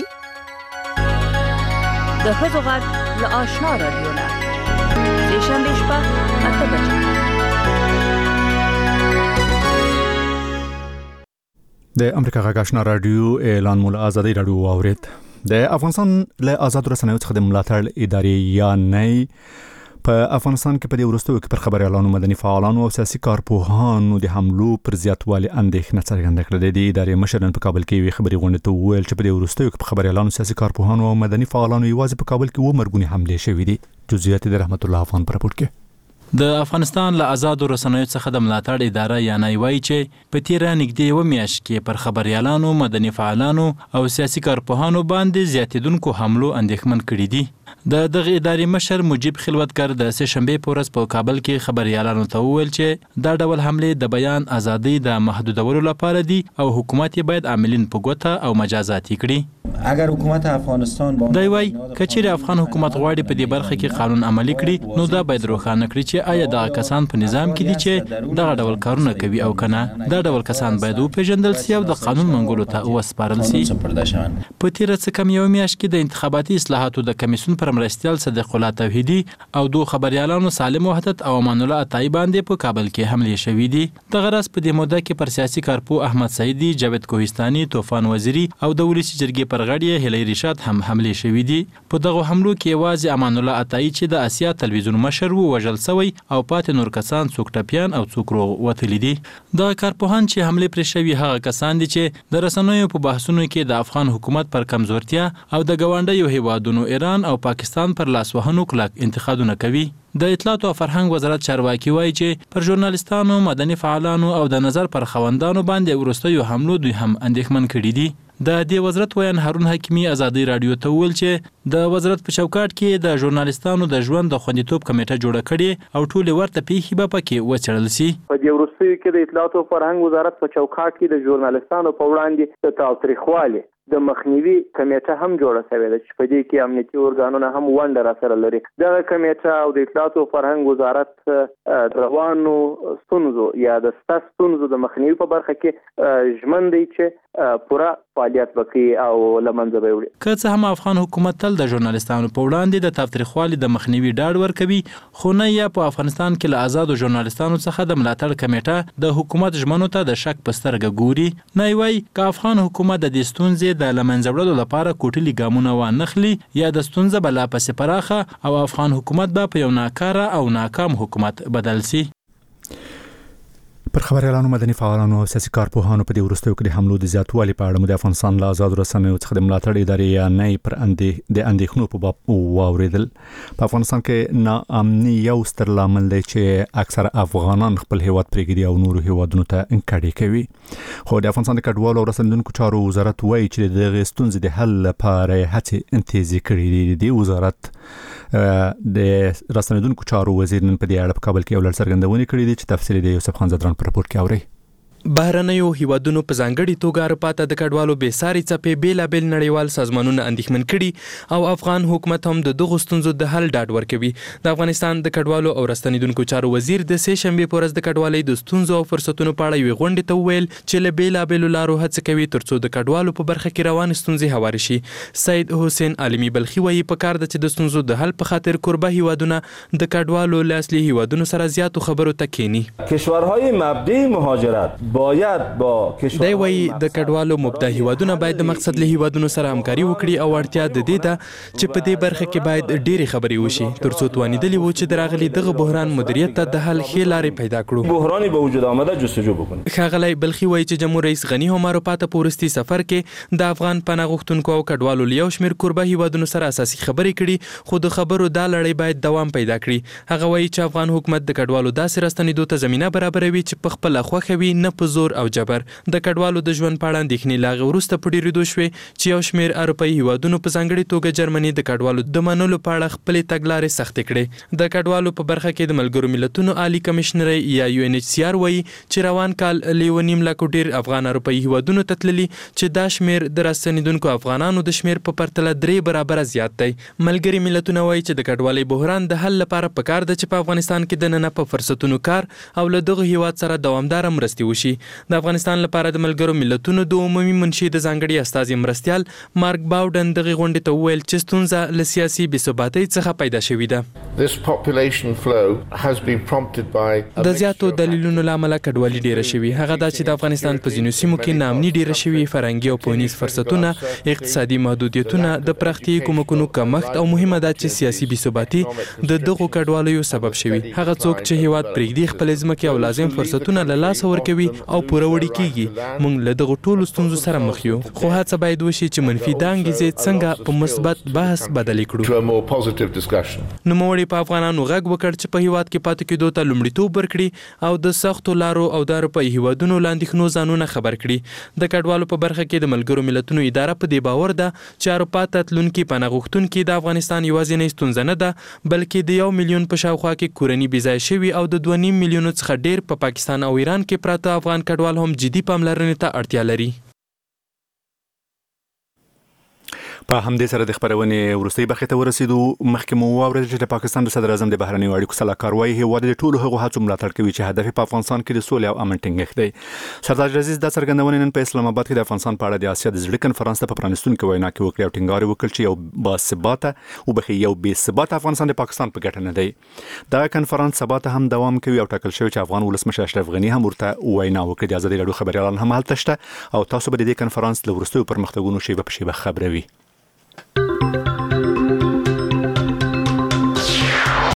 د ښځو غږ له آشنا راډیو نه شنبه شپه اته بجې.
د امریکا غږ آشنا راډیو اعلان مول ازادي راډیو واورید. د افغانستان له آزاد رسنیو څخه د ملاتړ ادارې یا نه په افغانستان کې په دې وروستیو کې پر خبريالانو، مدني فعالانو او سیاسي کارپوهانو د حملو پر زیاتوالي اندېښنه څرګنده کړې. د ادارې مشر نن په کابل کې یوې خبري غونډې ته وویل چې په دې وروستیو کې په خبريالانو، سیاسي کارپوهانو او مدني فعالانو یوازې په کابل کې و مرګونی حملې شوې دي. جزئیات د رحمت الله افغان پر راپور کې.
د افغانستان له آزادو رسنیو څخه د ملاتړ اداره یا نای وایي چې په تیره نږدې یوه میاشت کې پر خبريالانو، مدني فعالانو او سیاسي کارپوهانو باندې زیاتېدونکو حملو اندېښمن کړي دي. د دغه ادارې مشر مجيب خلوتکر د سه شنبې په ورځ په کابل کې خبريالانو ته وویل چې دا ډول حملې د بیان ازادۍ د محدودولو لپاره دي او حکومت یې باید عاملین په ګوته او مجازاتي کړي.
اگر حکومت افغانستان
دی وایي کچېرې افغان حکومت غواړي په دې برخه کې قانون عملي کړي، نو دا باید روښانه کړي چې آیا دغه کسان په نظام کې دي چې دغه ډول کارونه کوي او کنه. دا ډول کسان باید وپېژندل سي او د قانون منګولو ته وسپارل سي. په تیره څه کم یوه میاشت کې د انتخاباتي اصلاحاتو د کمیسیون پر مرستیال صدیق الله توحیدي او دوه خبريالانو سالم وحدت او امان الله عطایی باندې په کابل کې حملې شوې دي. دغه راز په دې موده کې پر سیاسي کارپوه احمد سعیدي، جاوید کوهستاني، طوفان وزیری او د ولسی جرګې پر غړي هیلۍ رشاد هم حملې شوې دي. په دغه حملو کې یوازې امان الله عطایی چې د اسیا تلویزیون مشر وو وژل شوی او پاتې نور کسان څوک ټپیان او څوک روغ وتلي دي. د کارپوهان چې حملې پرې شوي هغه کسان دي چې د رسنیو په بحثونو کې د افغان حکومت پر کمزورتیا او د ګاونډیو هیوادونو ایران او پاکستان پر لاسوهنو کلک انتقادونه کوي. د اطلاعات او فرهنګ وزارت چارواکي وایي چې پر ژورنالستانو، مدني فعالانو او د نظر پر خوندانو باندې وروستیو حملو دوی هم اندېښمن کړي دي. د دې وزارت ویان هارون حکیمي ازادي رادیو ته وویل چې د وزارت په چوکاټ کې د ژورنالستانو د ژوند د خوندیتوب کمیټه جوړه کړې او ټولې ورته پیښې به پکې وڅېړل سي.
په دې وروستیو کې د اطلاعات او فرهنګ وزارت په چوکاټ کې د ژورنالستانو په وړاندې د تاوتریخوالي د مخنیوي کمیټه هم جوړه شوې ده چې په دې کې امنیتي ارګانونه هم ونډه راسره لري. دغه کمیټه او د اطلاعات او فرهنګ وزارت روانو ستونزو یا د ستاسو ستونزو د مخنیوي په برخه کې ژمن دی چې پوره فعالیت وکړي او لمنځه وړي.
که څه هم افغان حکومت تل د ژورنالستانو په وړاندې د تاوتریخوالي د مخنیوي ډاډ ورکوي، خو نه یې په افغانستان کې له آزادو ژورنالستانو څخه د ملاتړ کمیټه د حکومت ژمنو ته د شک په سترګه ګوري. نه وایي که افغان حکومت د دې ستونزې د لمنځه وړلو لپاره کوټلي ګامونه وانخلي یا د ستونزه به لا پسې پراخه او افغان حکومت به په یو ناکاره او ناکام حکومت بدل سي.
پر خبريالانو، مدني فعالانو او سیاسي کارپوهانو په دې وروستیو کې د حملو د زیاتوالي په اړه د افغانستان له آزادو رسنیو څخه د ملاتړ ادارې یا نای پر اندې د اندېښنو په باب واوریدل. په افغانستان کې ناامني یو ستر لامل دی چې اکثره افغانان خپل هیواد پرېږدي او نورو هیوادونو ته انکاړي کوي. خو د افغانستان د کډوالو او رسنیدونکو چارو وزارت وایي چې دغه ستونزې د حل لپاره هڅې انتهازي کړې دي. د وزارت د رسنیدونکو چارو وزیر نن په دې اړه په کابل کې یو لړ څرګندونې کړې دي چې تفصیل د یوسف خان زدران په راپور کې اوري.
بهرنیو هیوادونو په ځانګړي توګه اروپا د کډوالو بې ساري څپې بېلابېل نړیوال سازمانونه اندېښمن کړي او افغان حکومت هم د دغو ستونزو د حل ډاډ ورکوي. د افغانستان د کډوالو او راستنیدونکو چارو وزیر د سه شنبې په ورځ د کډوالۍ د ستونزو او فرصتونو په اړه یوې غونډې ته وویل چې له بېلابېلو لارو هڅه کوي ترڅو د کډوالو په برخه کې روانې ستونزې هوارې شي. سید حسین عالمي بلخي وایي پکار ده چې د ستونزو د حل په خاطر کوربه هیوادونه د کډوالو له اصلي هیوادونو سره زیاتو خبرو ته کینی.
کشورهای مبدأ مهاجرت باید با
دی وایي د کډوالو مبدا هیوادونه باید د مقصد له هیوادونو سره همکاري وکړي او اړتیا د دې ده چې په دې برخه کې باید ډېرې خبرې وشي ترڅو توانیدلی وو چې د راغلي دغه بحران مدیریت ته د حل ښې لارې پیدا کړو.
بحرانی به وجود آمده جستجو وکړو.
ښاغلی بلخي وایي چې جمهور رئیس غني هم اروپا ته په وروستي سفر کې د افغان پناه غوښتونکو او کډوالو له یو شمېر کوربه هیوادونو سره اساسي خبرې کړي، خو د خبرو دا لړۍ باید دوام پیدا کړي. هغه وایي چې افغان حکومت د کډوالو داسې راستنېدو ته زمینه برابروي چې په خپله خوښه وي، نه په زور او جبر. د کډوالو د ژوند په اړه اندېښنې له هغې وروسته په ډېرېدو شوې چې یو شمېر اروپایي هیوادونو په ځانګړې توګه جرمني د کډوالو د منلو په اړه خپلې تګلارې سختې کړې. د کډوالو په برخه کې د ملګرو ملتونو عالي کمشنرۍ یا یو ان ایچ سی آر وایي چې روان کال له یو نیم لکو ډېر افغان اروپایي هیوادونو ته تللي چې دا شمېر د راستنېدونکو افغانانو د شمېر په پرتله درې برابره زیات دی. ملګري ملتونه وایي چې د کډوالۍ بحران د حل لپاره پکار ده چې په افغانستان کې دننه په فرصتونو کار او له دغه هیواد سره دوامداره مرستې وشي. د افغانستان لپاره د ملګرو ملتونو د عمومي منشي د ځانګړي استازي مرستیال مارک باوډن دغه غونډې ته وویل چې ستونزه له سیاسي بې ثباتۍ څخه پیدا شوې ده.
This population flow has been prompted by
د زیاتو دلیلونو لامل کډوالي ډیره شوې. هغه دا چې د افغانستان په ځینو سیمو کې نامني ډیره شوې، فرهنګي او پوهنیز فرصتونه، اقتصادي محدودیتونه، د پراختیایي کومکونو کمښت او مهمه ده چې سیاسي بېثباتي د دغو کډوالیو سبب شوي. هغه څوک چې هیواد پرېږدي خپل ځمکې او لازم فرصتونه له لاسه ورکوي او پوره وړي کیږي. موږ له دغو ټولو ستونزو سره مخ یو، خو هڅه باید وشي چې منفي دا انګیزې څنګه په مثبت بحث بدلې کړو. نوموړي په افغانانو غږ وکړ چې په هیواد کې پاتې کېدو ته لومړیتوب ورکړي او د سختو لارو او د اروپایي هیوادونو له اندېښنو ځانونه خبر کړي. د کډوالو په برخه کې د ملګرو ملتونو اداره په دې باور ده چې اروپا ته تلونکي پناه غوښتونکي د افغانستان یوازینۍ ستونزه نه ده، بلکې د یو میلیون په شاوخوا کې کورني بېځایه شوي او د دوه نیم میلیونو څخه ډېر په پاکستان او ایران کې پراته افغان کډوال هم جدي پاملرنې ته اړتیا لري.
په همدې سره د خبرونې وروستۍ برخې ته ورسېدو. مخکې مو واورېدل چې د پاکستان د صدر اعظم د بهرنیو اړیکو سلاکار وایي هیواد د ټولو هغو هڅو ملاتړ کوي چې هدف په افغانستان کې د سولې او امن ټینګښت دی. سردار عزیز دا څرګندونې نن په اسلام آباد کې د افغانستان په اړه د اسیا د زړه کنفرانس ته په پرانیستونکې وینا کې وکړې او ټینګار وکړ چې یو باثباته او بخي یو بې ثباته افغانستان د پاکستان په ګټه نه دی. دا کنفرانس سبا ته هم دوام کوي او ټاکل شوی چې افغان ولسمشر اشرف غني هم ورته وینا وکړي. د ازادي راډیو خبريالان هم هلته شته او تاسو به د دې کنفرانس له وروستیو پرمختګونو شیبه په شیبه خبروي.